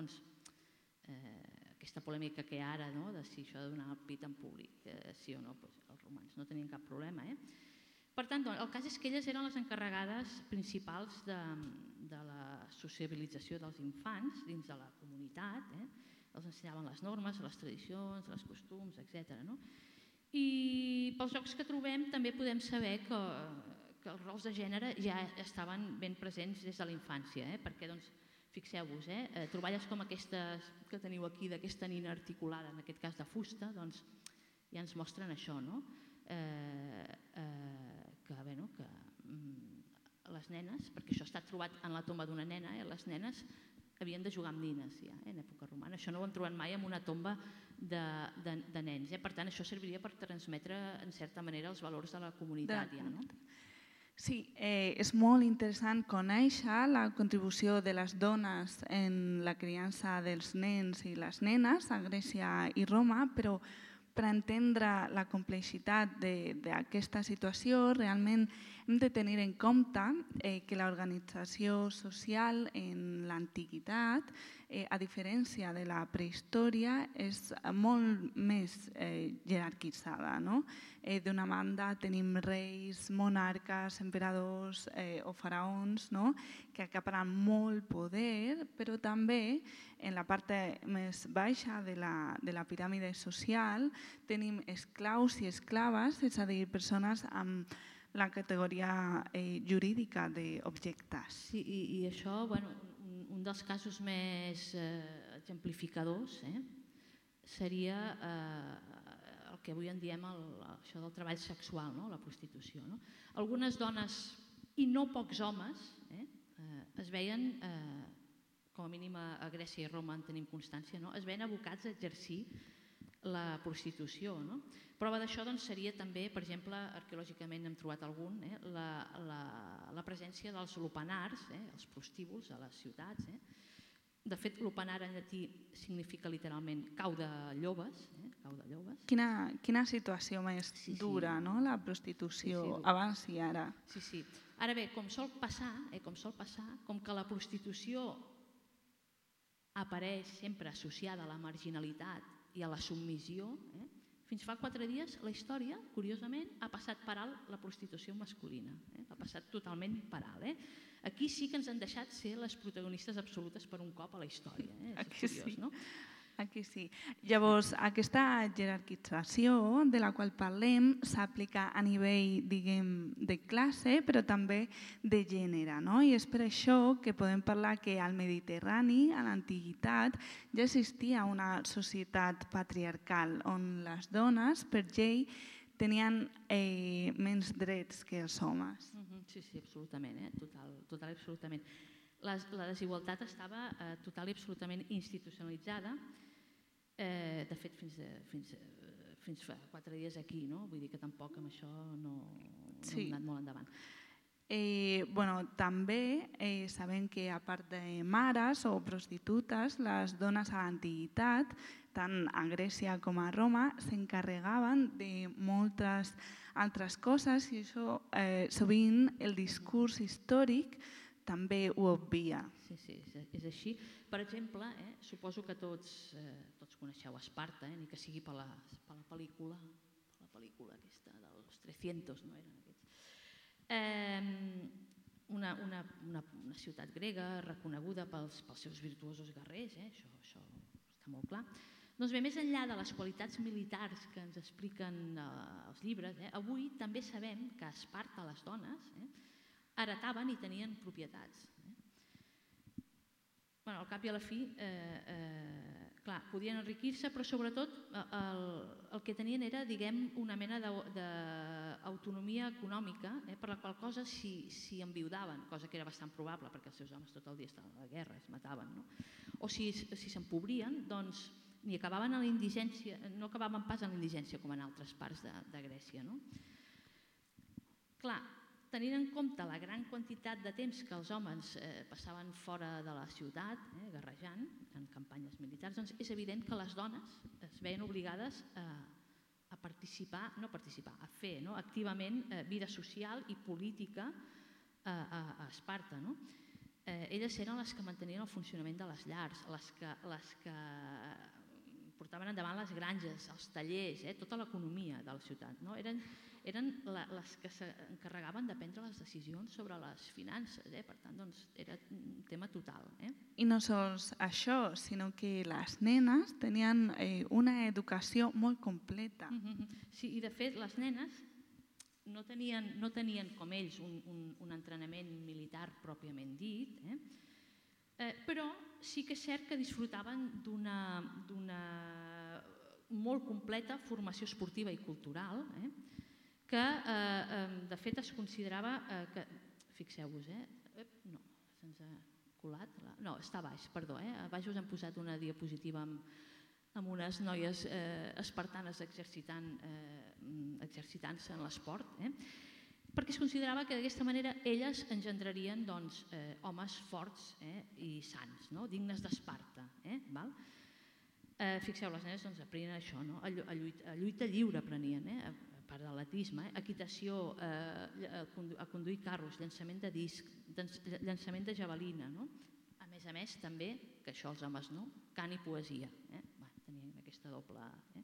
aquesta polèmica que hi ha ara de si això de donar el pit en públic, sí o no, els romans no tenien cap problema. Per tant, el cas és que elles eren les encarregades principals de la sociabilització dels infants dins de la comunitat, els ensenyaven les normes, les tradicions, els costums, etcètera. I pels jocs que trobem també podem saber que els rols de gènere ja estaven ben presents des de la infància, perquè, fixeu-vos, troballes com aquestes que teniu aquí, d'aquesta nina articulada, en aquest cas de fusta, ja ens mostren això, que, bueno, que les nenes, perquè això està trobat en la tomba d'una nena, eh, les nenes havien de jugar amb nines ja, eh, en època romana. Això no ho hem trobat mai en una tomba de, de, de nens. Eh? Per tant, això serviria per transmetre, en certa manera, els valors de la comunitat. De... Ja, no? Sí, eh, és molt interessant conèixer la contribució de les dones en la criança dels nens i les nenes a Grècia i Roma, però per entendre la complexitat d'aquesta situació realment hem de tenir en compte eh, que l'organització social en l'antiguitat, eh, a diferència de la prehistòria, és molt més eh, jerarquitzada. No? Eh, D'una banda tenim reis, monarques, emperadors eh, o faraons, no? que acaparen molt poder, però també en la part més baixa de la, de la piràmide social tenim esclaus i esclaves, és a dir, persones amb la categoria eh, jurídica d'objectes. Sí, i, i això, bueno, un, un dels casos més eh, exemplificadors eh, seria eh, el que avui en diem el, això del treball sexual, no? La prostitució. No? Algunes dones, i no pocs homes, eh, eh, es veien, eh, com a mínim a Grècia i Roma en tenim constància, no? Es veien abocats a exercir la prostitució. No? Prova d'això doncs, seria també, per exemple, arqueològicament hem trobat algun, eh, la, la, la presència dels lupanars, eh, els prostíbuls a les ciutats. Eh. De fet, lupanar en llatí significa literalment cau de llobes. Eh, cau de llobes. Quina, quina situació més sí, sí. dura, no? La prostitució, sí, sí, abans i ara. Sí, sí. Ara bé, com sol passar, eh, com sol passar, com que la prostitució apareix sempre associada a la marginalitat i a la submissió, eh? Fins fa quatre dies la història, curiosament, ha passat per alt la prostitució masculina. Eh? Ha passat totalment per alt. Eh? Aquí sí que ens han deixat ser les protagonistes absolutes per un cop a la història. Eh? És Aquí curiós, sí. No? Aquí sí. Llavors, aquesta jerarquització de la qual parlem s'aplica a nivell, diguem, de classe, però també de gènere, no? I és per això que podem parlar que al Mediterrani, a l'antiguitat, ja existia una societat patriarcal on les dones, per llei, tenien eh, menys drets que els homes. Uh-huh. Sí, sí, absolutament, eh? total, total, absolutament. La, la desigualtat estava eh, total i absolutament institucionalitzada. Eh, de fet, fins, de, fins, fins fa quatre dies aquí, no? Vull dir que tampoc amb això no, no sí. hem anat molt endavant. Eh, bueno, també eh, sabem que a part de mares o prostitutes, les dones a l'antiguitat, tant a Grècia com a Roma, s'encarregaven de moltes altres coses i això eh, sovint el discurs històric també ho obvia. Sí, sí, és així. Per exemple, eh, suposo que tots, eh, tots coneixeu Esparta, eh, ni que sigui per la, per la pel·lícula, per la pel·lícula aquesta dels trescientos, no eren aquests. Eh, una, una, una, una ciutat grega reconeguda pels, pels seus virtuosos guerrers, eh, això, això està molt clar. Doncs bé, més enllà de les qualitats militars que ens expliquen eh, els llibres, eh, avui també sabem que a Esparta les dones eh, heretaven i tenien propietats. Eh? Bueno, al cap i a la fi, eh, eh, clar, podien enriquir-se, però sobretot el, el que tenien era, diguem, una mena d'autonomia econòmica, eh, per la qual cosa si, si enviudaven, cosa que era bastant probable perquè els seus homes tot el dia estaven a la guerra, es mataven, no? O si si s'empobrien, doncs ni acabaven a la indigència, no acabaven pas en la indigència com en altres parts de, de Grècia, no? Clar, tenint en compte la gran quantitat de temps que els homes eh, passaven fora de la ciutat, eh, guerrejant, en campanyes militars, doncs és evident que les dones es veien obligades a, a participar, no participar, a fer no, activament eh, vida social i política a, a, a Esparta. No? Eh, elles eren les que mantenien el funcionament de les llars, les que, les que portaven endavant les granges, els tallers, eh, tota l'economia de la ciutat. No? Eren, eren la, les que s'encarregaven de prendre les decisions sobre les finances. Eh? Per tant, doncs, era un tema total. Eh? I no sols això, sinó que les nenes tenien eh, una educació molt completa. Mm-hmm. Sí, i de fet les nenes no tenien, no tenien com ells un, un, un entrenament militar pròpiament dit, eh? Eh, però sí que és cert que disfrutaven d'una d'una molt completa formació esportiva i cultural, eh? que de fet es considerava que, fixeu-vos, no, se'ns ha colat, no, està a baix, perdó, a baix us hem posat una diapositiva amb unes noies espartanes exercitant-se en l'esport, perquè es considerava que d'aquesta manera elles engendrarien homes forts i sants, dignes d'Esparta. Fixeu, les nenes aprenien això, a lluita lliure aprenien, a part de l'atletisme, equitació, a conduir carros, llançament de disc, llançament de javelina. A més a més, també, que això els homes no, cant i poesia. Tenien aquesta doble...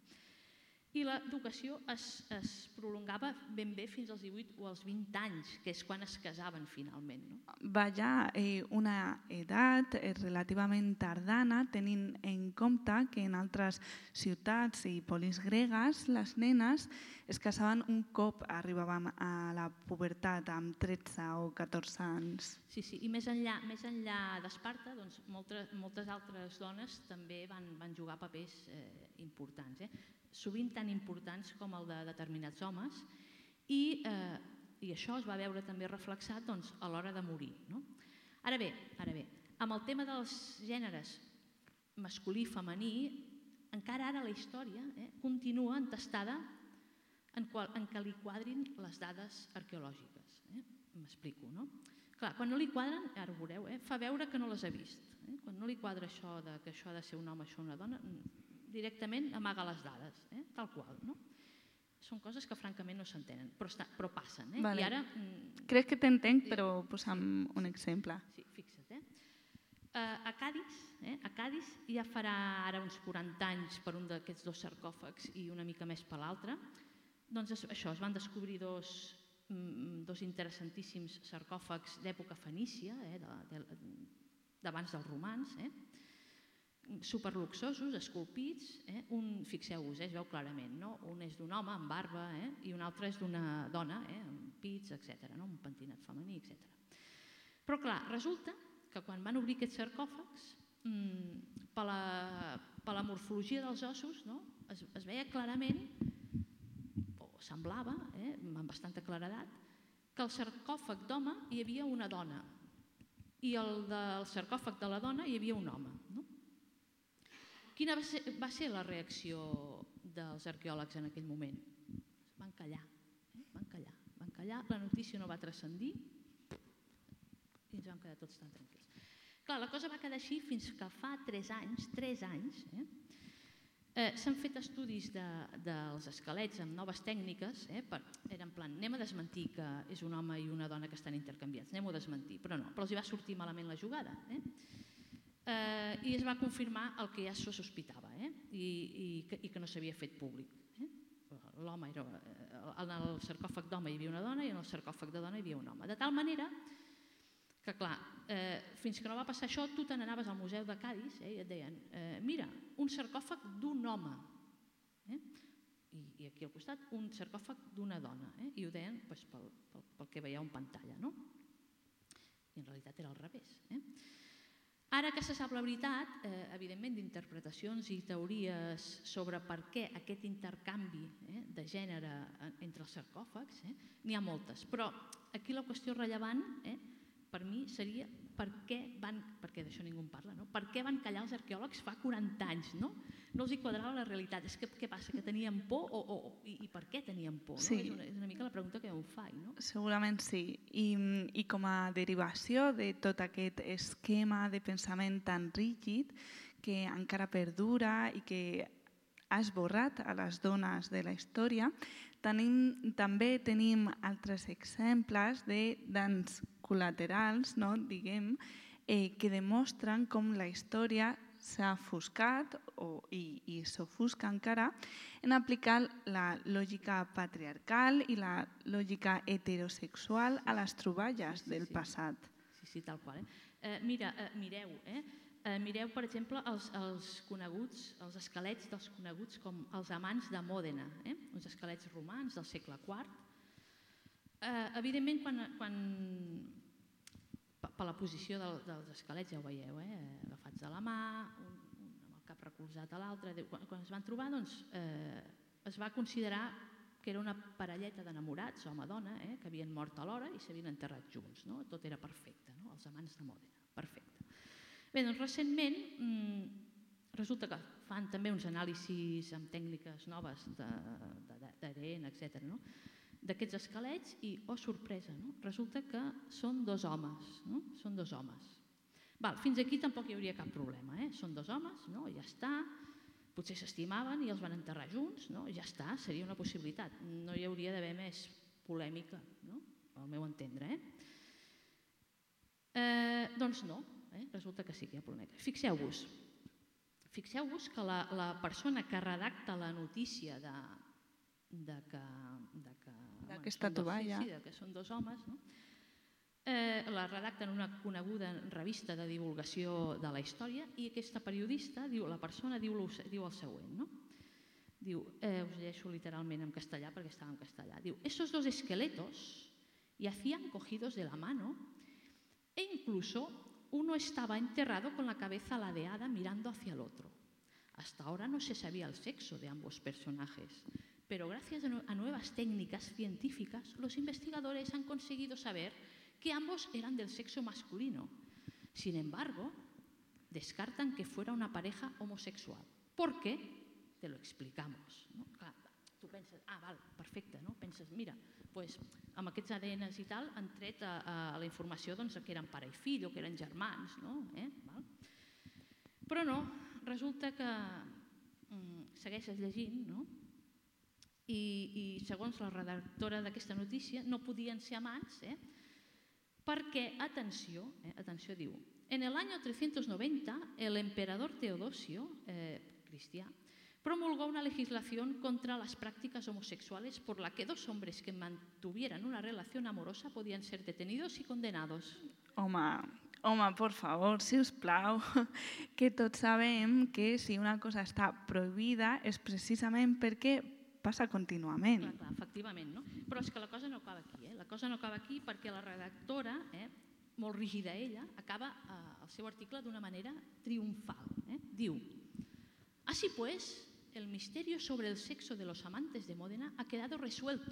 I l'educació es prolongava ben bé fins als divuit o als vint anys, que és quan es casaven finalment. Va ja una edat relativament tardana, tenint en compte que en altres ciutats i polis gregues les nenes es casaven un cop arribaven a la pubertat, amb tretze o catorze anys. Sí, sí, i més enllà d'Esparta, moltes altres dones també van jugar papers importants, sovint tan importants com el de determinats homes, i això es va veure també reflexat a l'hora de morir. Ara bé, amb el tema dels gèneres masculí i femení, encara ara la història continua entestada en què li quadrin les dades arqueològiques. M'explico, no? Clar, quan no li quadren, ara ho veureu, fa veure que no les ha vist. Quan no li quadra això que això ha de ser un home, això una dona, directament amaga les dades, tal qual. Són coses que francament no s'entenen, però passen. Crec que t'entenc, però posa'm un exemple. Sí, fixa't. A Cadis ja farà ara uns quaranta anys per un d'aquests dos sarcòfags i una mica més per l'altre, doncs això, es van descobrir dos interessantíssims sarcòfags d'època fenícia, d'abans dels romans, superluxosos, esculpits, un, fixeu-vos, es veu clarament, un és d'un home amb barba i un altre és d'una dona amb pits, etcètera, un pentinat femení, etcètera. Però clar, resulta que quan van obrir aquests sarcòfags, per la morfologia dels ossos, es veia clarament, o semblava, amb bastanta claredat, que al sarcòfag d'home hi havia una dona i al del sarcòfag de la dona hi havia un home. Quina va ser la reacció dels arqueòlegs en aquell moment? Van callar, van callar, van callar, la notícia no va transcendir i ens vam quedar tots tan tranquils. Clar, la cosa va quedar així fins que fa tres anys, tres anys, s'han fet estudis dels esquelets amb noves tècniques, era en plan, anem a desmentir que és un home i una dona que estan intercanviats, anem a desmentir, però no, però els hi va sortir malament la jugada. I es va confirmar el que ja se sospitava i que no s'havia fet públic. L'home era... En el sarcòfag d'home hi havia una dona i en el sarcòfag de dona hi havia un home. De tal manera que, clar, fins que no va passar això, tu te n'anaves al museu de Cadis i et deien, mira, un sarcòfag d'un home. I aquí al costat un sarcòfag d'una dona. I ho deien pel que veieu en pantalla. I en realitat era al revés. Ara que se sap la veritat, evidentment d'interpretacions i teories sobre per què aquest intercanvi de gènere entre els sarcòfags, n'hi ha moltes, però aquí la qüestió rellevant per mi seria per què van, perquè d'això ningú en parla, per què van callar els arqueòlegs fa quaranta anys, no? No els hi quadrava la realitat, és que què passa, que tenien por i per què tenien por? És una mica la pregunta que jo em faig. Segurament sí, i com a derivació de tot aquest esquema de pensament tan rígid que encara perdura i que ha esborrat a les dones de la història, també tenim altres exemples de danys col·laterals, diguem, que demostren com la història s'ha ofuscat i s'ofusca encara en aplicar la lògica patriarcal i la lògica heterosexual a les troballes del passat. Sí, sí, tal qual. Mira, mireu, mireu, per exemple, els coneguts, els esquelets dels coneguts com els amants de Mòdena, uns esquelets romans del segle quart. Evidentment, quan per la posició dels esquelets, ja ho veieu, agafats de la mà, un amb el cap recolzat a l'altre, quan es van trobar es va considerar que que era una parelleta d'enamorats, home-dona, eh, que havien mort alhora i s'havien enterrat junts. No? Tot era perfecte, no? Els amants de Mòdena, perfecte. Bé, doncs recentment mm, resulta que fan també uns anàlisis amb tècniques noves d'A D N, etcètera, no? D'aquests esquelets i, oh sorpresa, no? Resulta que són dos homes, no? Són dos homes. Val, fins aquí tampoc hi hauria cap problema, eh? Són dos homes, no? Ja està, potser s'estimaven i els van enterrar junts, no? Ja està, seria una possibilitat. No hi hauria d'haver més polèmica, no? Al meu entendre, eh? Eh, doncs no, eh? Resulta que sí que hi ha polèmica. Fixeu-vos, fixeu-vos que la, la persona que redacta la notícia de, de que, de que, d'aquesta bueno, troballa, sí, sí, de que són dos homes, no? Eh, la redacta en una coneguda revista de divulgació de la història i aquesta periodista, diu, la persona diu, diu el següent, no? Diu, eh, us llegeixo literalment en castellà perquè estava en castellà, diu, esos dos esqueletos yacían cogidos de la mano e incluso uno estaba enterrado con la cabeza ladeada mirando hacia el otro. Hasta ahora no se sabía el sexo de ambos personajes, pero gracias a nuevas técnicas científicas los investigadores han conseguido saber que ambos eran del sexo masculino. Sin embargo, descartan que fuera una pareja homosexual. ¿Por qué? Te lo explicamos. No? Clar, tu penses, ah, val, perfecte, no? Penses, mira, pues, amb aquests A D Ns i tal han tret a, a la informació doncs, que eren pare i fill o que eren germans, no? Eh? Val? Però no, resulta que mm, segueixes llegint, no? I, i segons la redactora d'aquesta notícia no podien ser amants, eh? Perquè, atenció, eh, atenció, diu, en el año trescientos noventa el emperador Teodosio, eh, cristià, promulgó una legislación contra las prácticas homosexuales por la que dos hombres que mantuvieran una relación amorosa podían ser detenidos y condenados. Home, home, por favor, si us plau, que tots sabem que si una cosa està prohibida és precisament perquè passa contínuament. Clar, clar, efectivament, no? Però és que la cosa no acaba aquí, eh? La cosa no acaba aquí perquè la redactora, eh, molt rígida ella, acaba eh, el seu article d'una manera triomfal. Eh? Diu, así pues, el misterio sobre el sexo de los amantes de Módena ha quedado resuelto.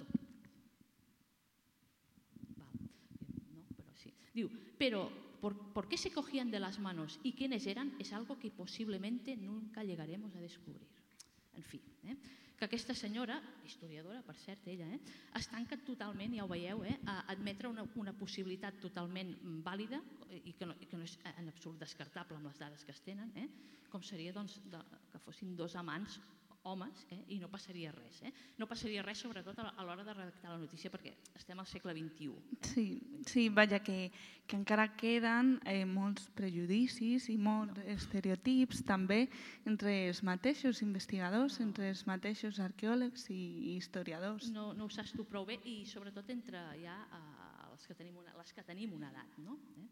Val. No, però sí. Diu, pero por, ¿por qué se cogían de las manos y quiénes eran? Es algo que posiblemente nunca llegaremos a descubrir. En fi, eh? Que aquesta senyora, historiadora, per cert, ella, eh, es tanca totalment, ja ho veieu, eh, a admetre una, una possibilitat totalment vàlida i que no, i que no és en absolut descartable amb les dades que es tenen, eh, com seria doncs, de, que fossin dos amants homes, eh, i no passaria res. Eh? No passaria res, sobretot a l'hora de redactar la notícia, perquè estem al segle vint-i-u. Eh? Sí, sí, vaja, que, que encara queden eh, molts prejudicis i molts no. estereotips també entre els mateixos investigadors, no. entre els mateixos arqueòlegs i historiadors. No, no ho saps tu prou bé i sobretot entre ja eh, els que tenim una, les que tenim una edat. No? Eh?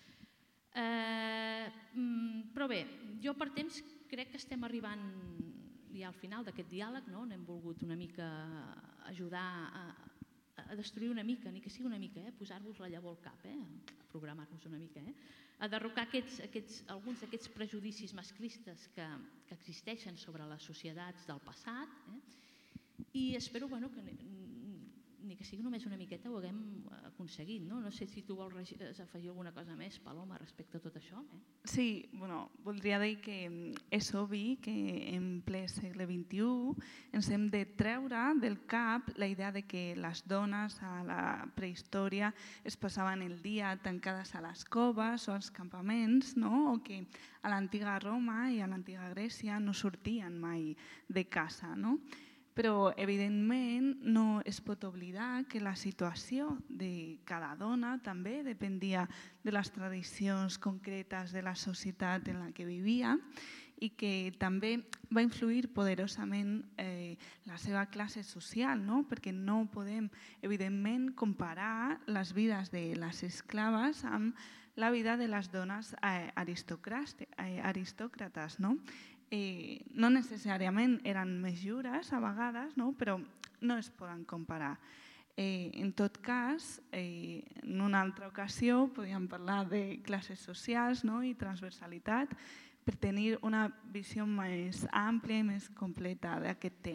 Eh, però bé, jo per temps crec que estem arribant ja al final d'aquest diàleg, no? N'hem volgut una mica ajudar a, a destruir una mica, ni que sigui una mica, eh? Posar-vos la llavor al cap, eh? A programar-nos una mica, eh? A derrocar aquests, aquests, alguns d'aquests prejudicis masclistes que, que existeixen sobre les societats del passat, eh? I espero bueno, que ni que sigui només una miqueta ho haguem aconseguit. No, no sé si tu vols afegir alguna cosa més, Paloma, respecte a tot això. Eh? Sí, bueno, voldria dir que és obvi que en ple segle vint-i-u ens hem de treure del cap la idea de que les dones a la prehistòria es passaven el dia tancades a les coves o als campaments, no? O que a l'antiga Roma i a l'antiga Grècia no sortien mai de casa, no? Però, evidentment, no es pot oblidar que la situació de cada dona també dependia de les tradicions concretes de la societat en la que vivia i que també va influir poderosament eh, la seva classe social, no? Perquè no podem, evidentment, comparar les vides de les esclaves amb la vida de les dones eh, aristòcrates, no? Eh, no necessàriament eren més lliures a vegades, no? Però no es poden comparar. Eh, en tot cas, eh, en una altra ocasió podríem parlar de classes socials, no? I transversalitat per tenir una visió més àmplia i més completa d'aquest tema.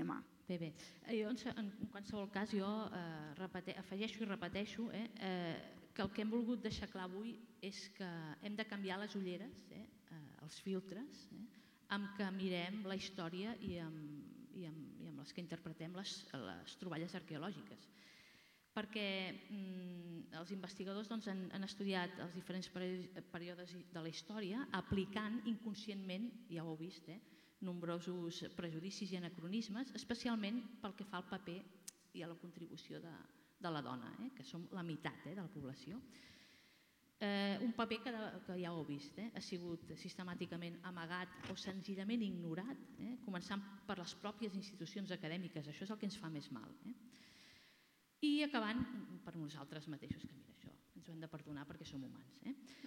Bé, bé. Llavors, en qualsevol cas, jo afegeixo i repeteixo que el que hem volgut deixar clar avui és que hem de canviar les ulleres, els filtres, amb què mirem la història i amb les que interpretem les troballes arqueològiques. Perquè els investigadors han estudiat els diferents períodes de la història aplicant inconscientment, ja ho heu vist, nombrosos prejudicis i anacronismes, especialment pel que fa al paper i a la contribució de la dona, que som la meitat de la població. Un paper que ja ho heu vist, ha sigut sistemàticament amagat o senzillament ignorat, començant per les pròpies institucions acadèmiques, això és el que ens fa més mal. I acabant per nosaltres mateixos, que mira, això ens ho hem de perdonar perquè som humans.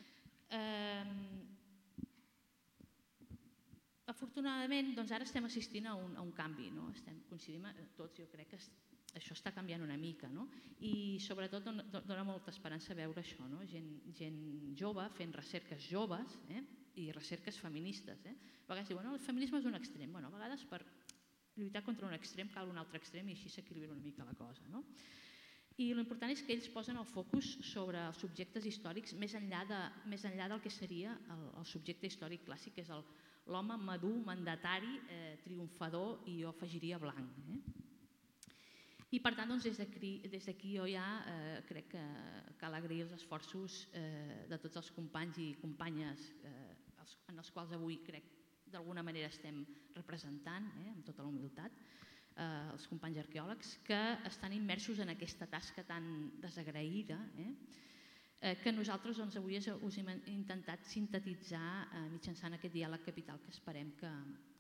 Afortunadament, ara estem assistint a un canvi, coincidim tots, jo crec que això està canviant una mica i sobretot dona molta esperança veure això, gent jove fent recerques joves i recerques feministes. A vegades diuen, el feminisme és un extrem, a vegades per lluitar contra un extrem cal un altre extrem i així s'equilibra una mica la cosa. I l'important és que ells posen el focus sobre els subjectes històrics més enllà del que seria el subjecte històric clàssic, que és l'home madur, mandatari, triomfador i jo afegiria blanc. I per tant, des d'aquí jo ja crec que cal agrair els esforços de tots els companys i companyes en els quals avui crec d'alguna manera estem representant, amb tota la humilitat, els companys arqueòlegs que estan immersos en aquesta tasca tan desagraïda que nosaltres avui us hem intentat sintetitzar mitjançant aquest diàleg capital que esperem que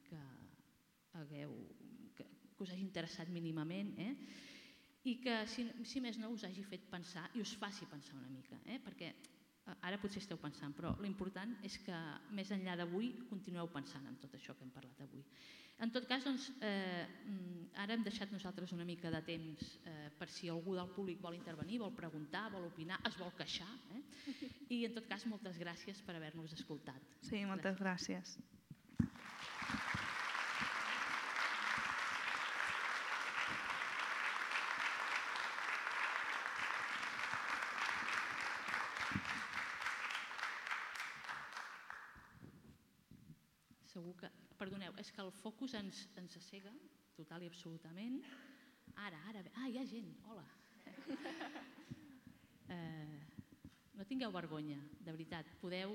us hagi interessat mínimament i que, si més no, us hagi fet pensar i us faci pensar una mica, perquè ara potser esteu pensant, però l'important és que més enllà d'avui continueu pensant en tot això que hem parlat avui. En tot cas, ara hem deixat nosaltres una mica de temps per si algú del públic vol intervenir, vol preguntar, vol opinar, es vol queixar. I en tot cas, moltes gràcies per haver-nos escoltat. Sí, moltes gràcies. Segur que... Perdoneu, és que el focus ens assega total i absolutament. Ara, ara... Ah, hi ha gent, hola. No tingueu vergonya, de veritat. Podeu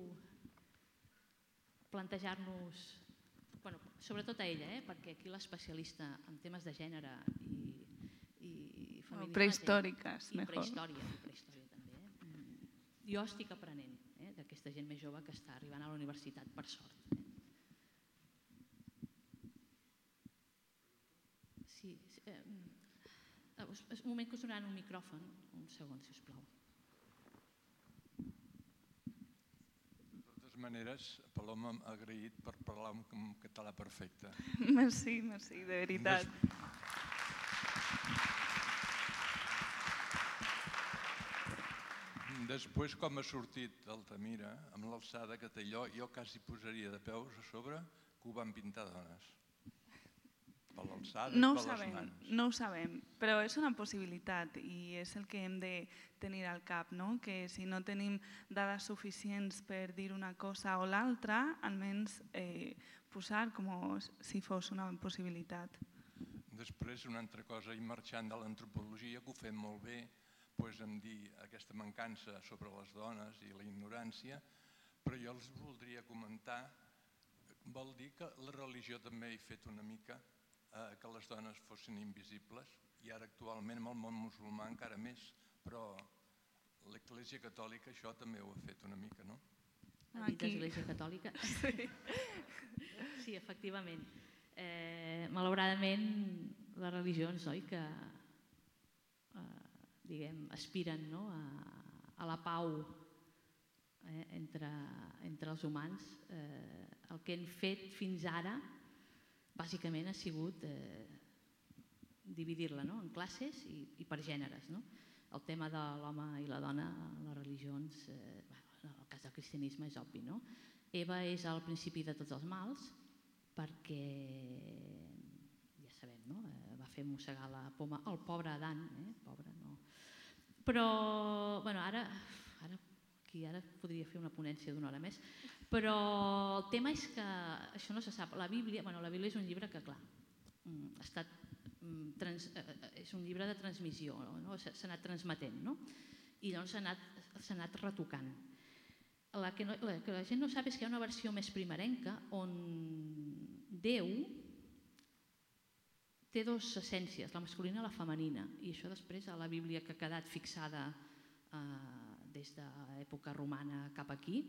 plantejar-nos... Sobretot a ella, perquè aquí l'especialista en temes de gènere i feminisme... Prehistòriques, I prehistòria, prehistòria també. Jo estic aprenent d'aquesta gent més jove que està arribant a la universitat, per sort. Sí, un moment que us donaran un micròfon, un segon, si us plau. De totes maneres, Paloma m'ha agraït per parlar en català perfecte. Merci, merci, de veritat. Després, com ha sortit Altamira, amb l'alçada que té allò, jo quasi posaria de peus a sobre que ho van pintar dones. Per l'alçada i per les mans. No ho sabem, però és una possibilitat i és el que hem de tenir al cap, que si no tenim dades suficients per dir una cosa o l'altra, almenys posar com si fos una possibilitat. Després, una altra cosa, i marxant de l'antropologia, que ho fem molt bé, em dir aquesta mancança sobre les dones i la ignorància, però jo els voldria comentar, vol dir que la religió també ha fet una mica que les dones fossin invisibles, i ara actualment amb el món musulmà encara més, però l'Església Catòlica això també ho ha fet una mica, no? Ha dit l'Església Catòlica? Sí, efectivament. Malauradament, les religions que aspiren a la pau entre els humans, el que han fet fins ara bàsicament ha sigut dividir-la en classes i per gèneres. El tema de l'home i la dona, les religions, en el cas del cristianisme és obvi. Eva és el principi de tots els mals perquè, ja sabem, no? Eh, va fer mossegar la poma al pobre Adán, eh? Pobre, no. Però, bueno, ara, ara, aquí ara podria fer una ponència d'una hora més, però el tema és que això no se sap. La Bíblia, bueno, la Bíblia és un llibre que, clar, ha estat, trans, és un llibre de transmissió, no? S'ha anat transmetent, no? I llavors s'ha anat, s'ha anat retocant. La que, no, la que la gent no sap és que hi ha una versió més primerenca on Déu té dues essències, la masculina i la femenina, i això després a la Bíblia que ha quedat fixada eh, des de l'època romana cap aquí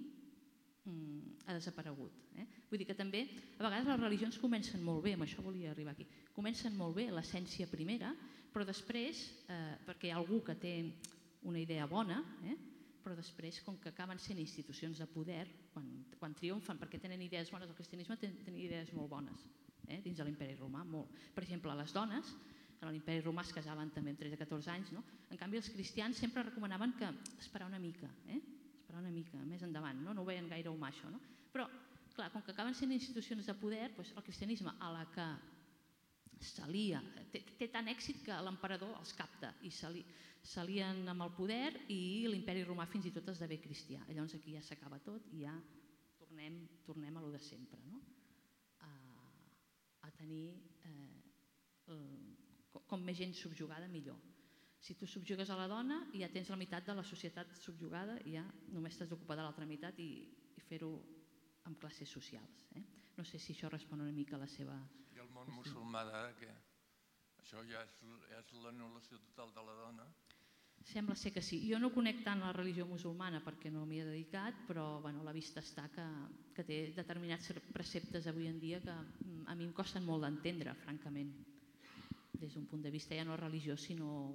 mm, ha desaparegut. Eh? Vull dir que també a vegades les religions comencen molt bé, amb això volia arribar aquí, comencen molt bé l'essència primera, però després, eh, perquè hi ha algú que té una idea bona, eh, però després, com que acaben sent institucions de poder, quan, quan triomfen perquè tenen idees bones, el cristianisme té, té idees molt bones eh, dins de l'imperi romà. Molt. Per exemple, les dones, en l'imperi romà es casaven també amb tretze a catorze anys, no? En canvi els cristians sempre recomanaven que esperar una mica, eh? esperar una mica, més endavant, no, no ho veien gaire humà això. No? Però, clar, com que acaben sent institucions de poder, doncs el cristianisme a la que s'alia, té, té tant èxit que l'emperador els capta i s'alien amb el poder i l'imperi romà fins i tot esdevé cristià. Llavors aquí ja s'acaba tot i ja tornem, tornem a lo de sempre, no? a, a tenir eh, el, com més gent subjugada millor. Si tu subjugues a la dona ja tens la meitat de la societat subjugada i ja només t'has d'ocupar de l'altra meitat i, i fer-ho amb classes socials. Eh? No sé si això respon una mica a la seva... I el món musulmà d'ara què? Això ja és, és l'anul·lació total de la dona? Sembla ser que sí. Jo no conec tant la religió musulmana perquè no m'hi he dedicat, però bueno, la vista està que, que té determinats preceptes avui en dia que a mi em costen molt d'entendre, francament, des d'un punt de vista ja no religiós, sinó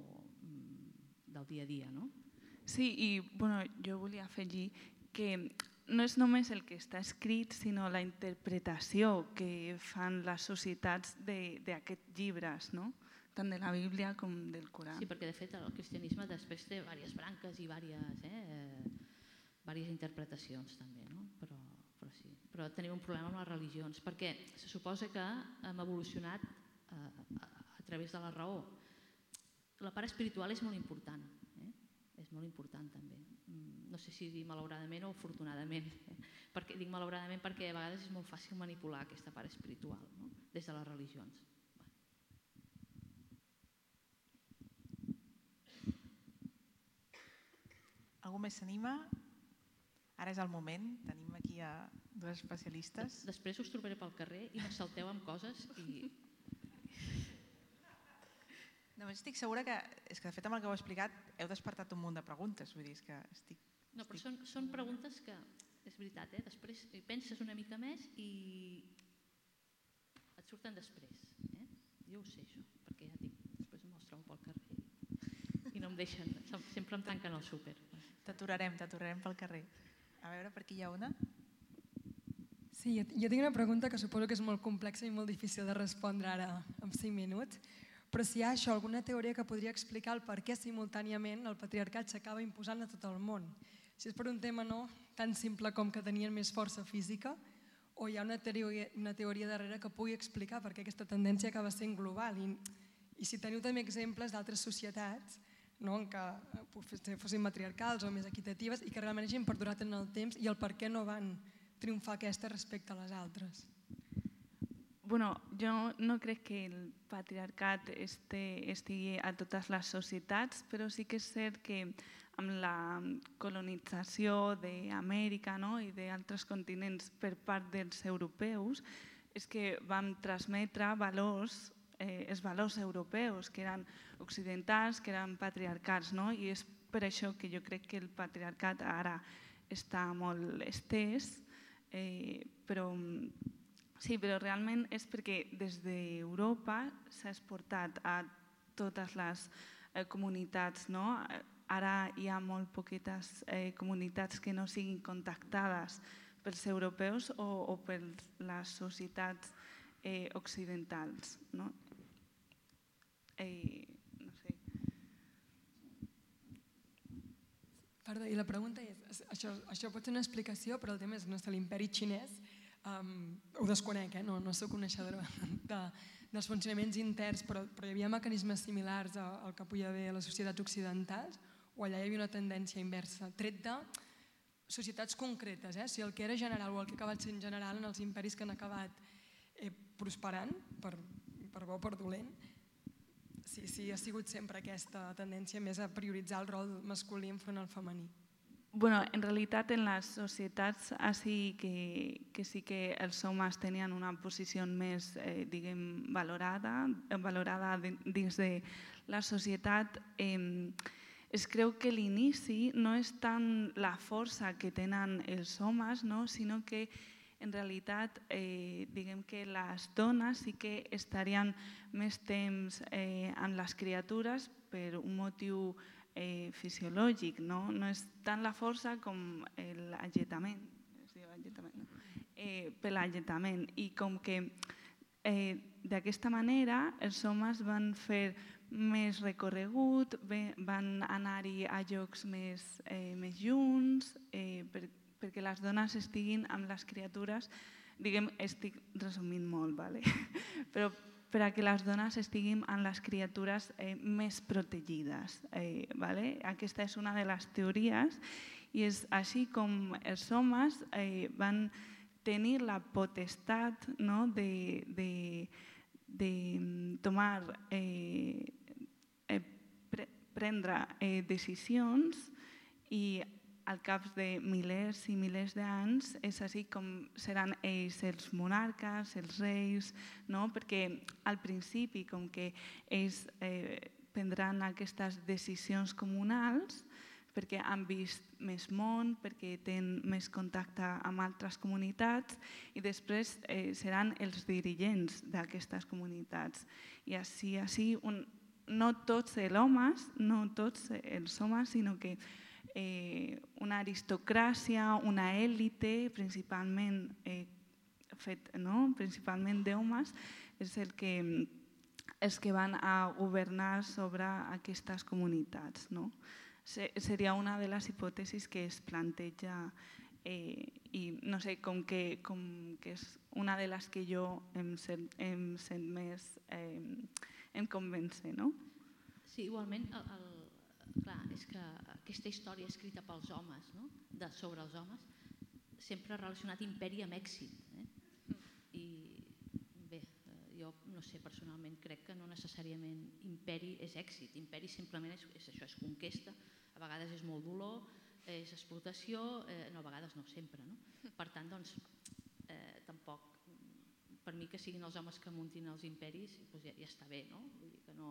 del dia a dia. No? Sí, i bueno, jo volia afegir que no és només el que està escrit, sinó la interpretació que fan les societats d'aquests llibres, no? Tant de la Bíblia com del Corà. Sí, perquè de fet el cristianisme després té diverses branques i diverses, eh, diverses interpretacions també, no? però, però sí. Però tenim un problema amb les religions, perquè se suposa que hem evolucionat eh, a, a través de la raó. La part espiritual és molt important, eh? és molt important també. No sé si dir malauradament o afortunadament. Eh? Perquè, dic malauradament perquè a vegades és molt fàcil manipular aquesta part espiritual, no? Des de les religions. Algú més s'anima? Ara és el moment, tenim aquí a dos especialistes. Després us trobaré pel carrer i me salteu amb coses i... No, estic segura que, és que de fet amb el que heu explicat heu despertat un munt de preguntes, vull dir, és que estic... No, però són, són preguntes que, és veritat, eh? Després penses una mica més i et surten després. Eh? Jo ho sé, això, perquè ja dic, després me'ls trobo pel carrer i no em deixen, sempre em tanquen al súper. T'aturarem, t'aturarem pel carrer. A veure, per aquí hi ha una. Sí, jo tinc una pregunta que suposo que és molt complexa i molt difícil de respondre ara en cinc minuts, però si hi ha això, alguna teoria que podria explicar el per què simultàniament el patriarcat s'acaba imposant a tot el món. Si és per un tema no tan simple com que tenien més força física, o hi ha una teoria, una teoria darrere que pugui explicar per què aquesta tendència acaba sent global. I, i si teniu també exemples d'altres societats no, en què fossin matriarcals o més equitatives i que realment hagin perdurat en el temps i el per què no van triomfar aquestes respecte a les altres. Bueno, jo no crec que el patriarcat estigui a totes les societats, però sí que és cert que amb la colonització d'Amèrica no, i d'altres continents per part dels europeus és que vam transmetre valors Eh, els valors europeus, que eren occidentals, que eren patriarcats, no? I és per això que jo crec que el patriarcat ara està molt estès, eh, però, sí, però realment és perquè des d'Europa s'ha exportat a totes les eh, comunitats, no? Ara hi ha molt poquetes eh, comunitats que no siguin contactades pels europeus o, o per les societats eh, occidentals, no? Eh, no sé. Perdó, i la pregunta és, això, això pot ser una explicació, però el tema és no sé, l'imperi xinès ho desconec, no soc coneixedora dels funcionaments interns, però hi havia mecanismes similars al que podia haver a les societats occidentals, o allà hi havia una tendència inversa, tret de societats concretes, si el que era general o el que ha acabat sent general en els imperis que han acabat prosperant, per bo o per dolent, si ha sigut sempre aquesta tendència més a prioritzar el rol masculí enfront al femení. Bueno, en realitat en les societats així que sí que els homes tenien una posició més, diguem, valorada, valorada dins de la societat, es creu que l'inici no és tant la força que tenen els homes, sinó que en realitat, diguem que les dones sí que estarien més temps amb les criatures per un motiu fisiològic, no és tant la força com l'alletament, per l'alletament. I com que d'aquesta manera els homes van fer més recorregut, van anar-hi a llocs més junts, perquè les dones estiguin amb les criatures, diguem, estic resumint molt, però perquè les dones estiguin amb les criatures més protegides. Aquesta és una de les teories i és així com els homes van tenir la potestat de tomar, prendre decisions i al cap de milers i milers d'anys és així com seran ells els monarques, els reis, perquè al principi, com que ells prendran aquestes decisions comunals, perquè han vist més món, perquè tenen més contacte amb altres comunitats i després seran els dirigents d'aquestes comunitats. I així, així, no tots els homes, no tots els homes, sinó que una aristocràcia, una èlite, principalment fet principalment d'homes, és el que van a governar sobre aquestes comunitats. Seria una de les hipòtesis que es planteja i no sé, com que és una de les que jo em sent més, em convence. Sí, igualment, clar, és que aquesta història escrita pels homes, sobre els homes, sempre ha relacionat imperi amb èxit. I bé, jo no sé, personalment crec que no necessàriament imperi és èxit. Imperi simplement és això, és conquesta, a vegades és molt dolor, és explotació, no, a vegades no, sempre. Per tant, doncs, tampoc, per mi que siguin els homes que muntin els imperis, ja està bé, no? Vull dir que no,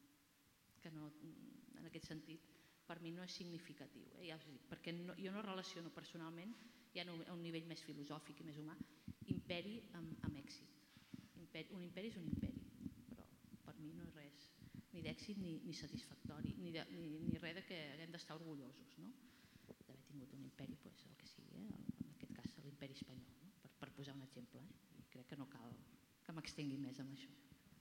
en aquest sentit, per mi no és significatiu, perquè jo no relaciono personalment, ja a un nivell més filosòfic i més humà, imperi amb èxit. Un imperi és un imperi, però per mi no és res ni d'èxit ni satisfactori, ni res que haguem d'estar orgullosos d'haver tingut un imperi, el que sigui, en aquest cas l'imperi espanyol, per posar un exemple. Crec que no cal que m'extengui més amb això.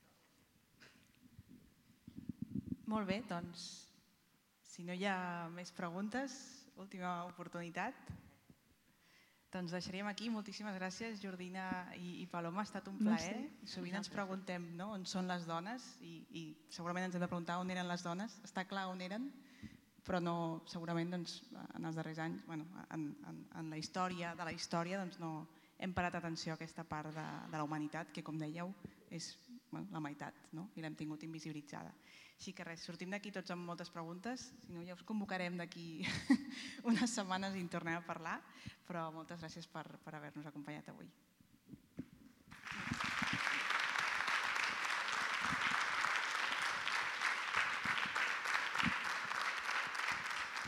Molt bé, doncs, si no hi ha més preguntes, última oportunitat, doncs deixaríem aquí. Moltíssimes gràcies, Jordina i Paloma, ha estat un plaer. Sovint ens preguntem on són les dones i segurament ens hem de preguntar on eren les dones. Està clar on eren, però segurament en els darrers anys, en la història de la història, no hem parat atenció a aquesta part de la humanitat que, com dèieu, és la meitat i l'hem tingut invisibilitzada. Així que res, sortim d'aquí tots amb moltes preguntes, si no ja us convocarem d'aquí unes setmanes i en tornem a parlar, però moltes gràcies per haver-nos acompanyat avui.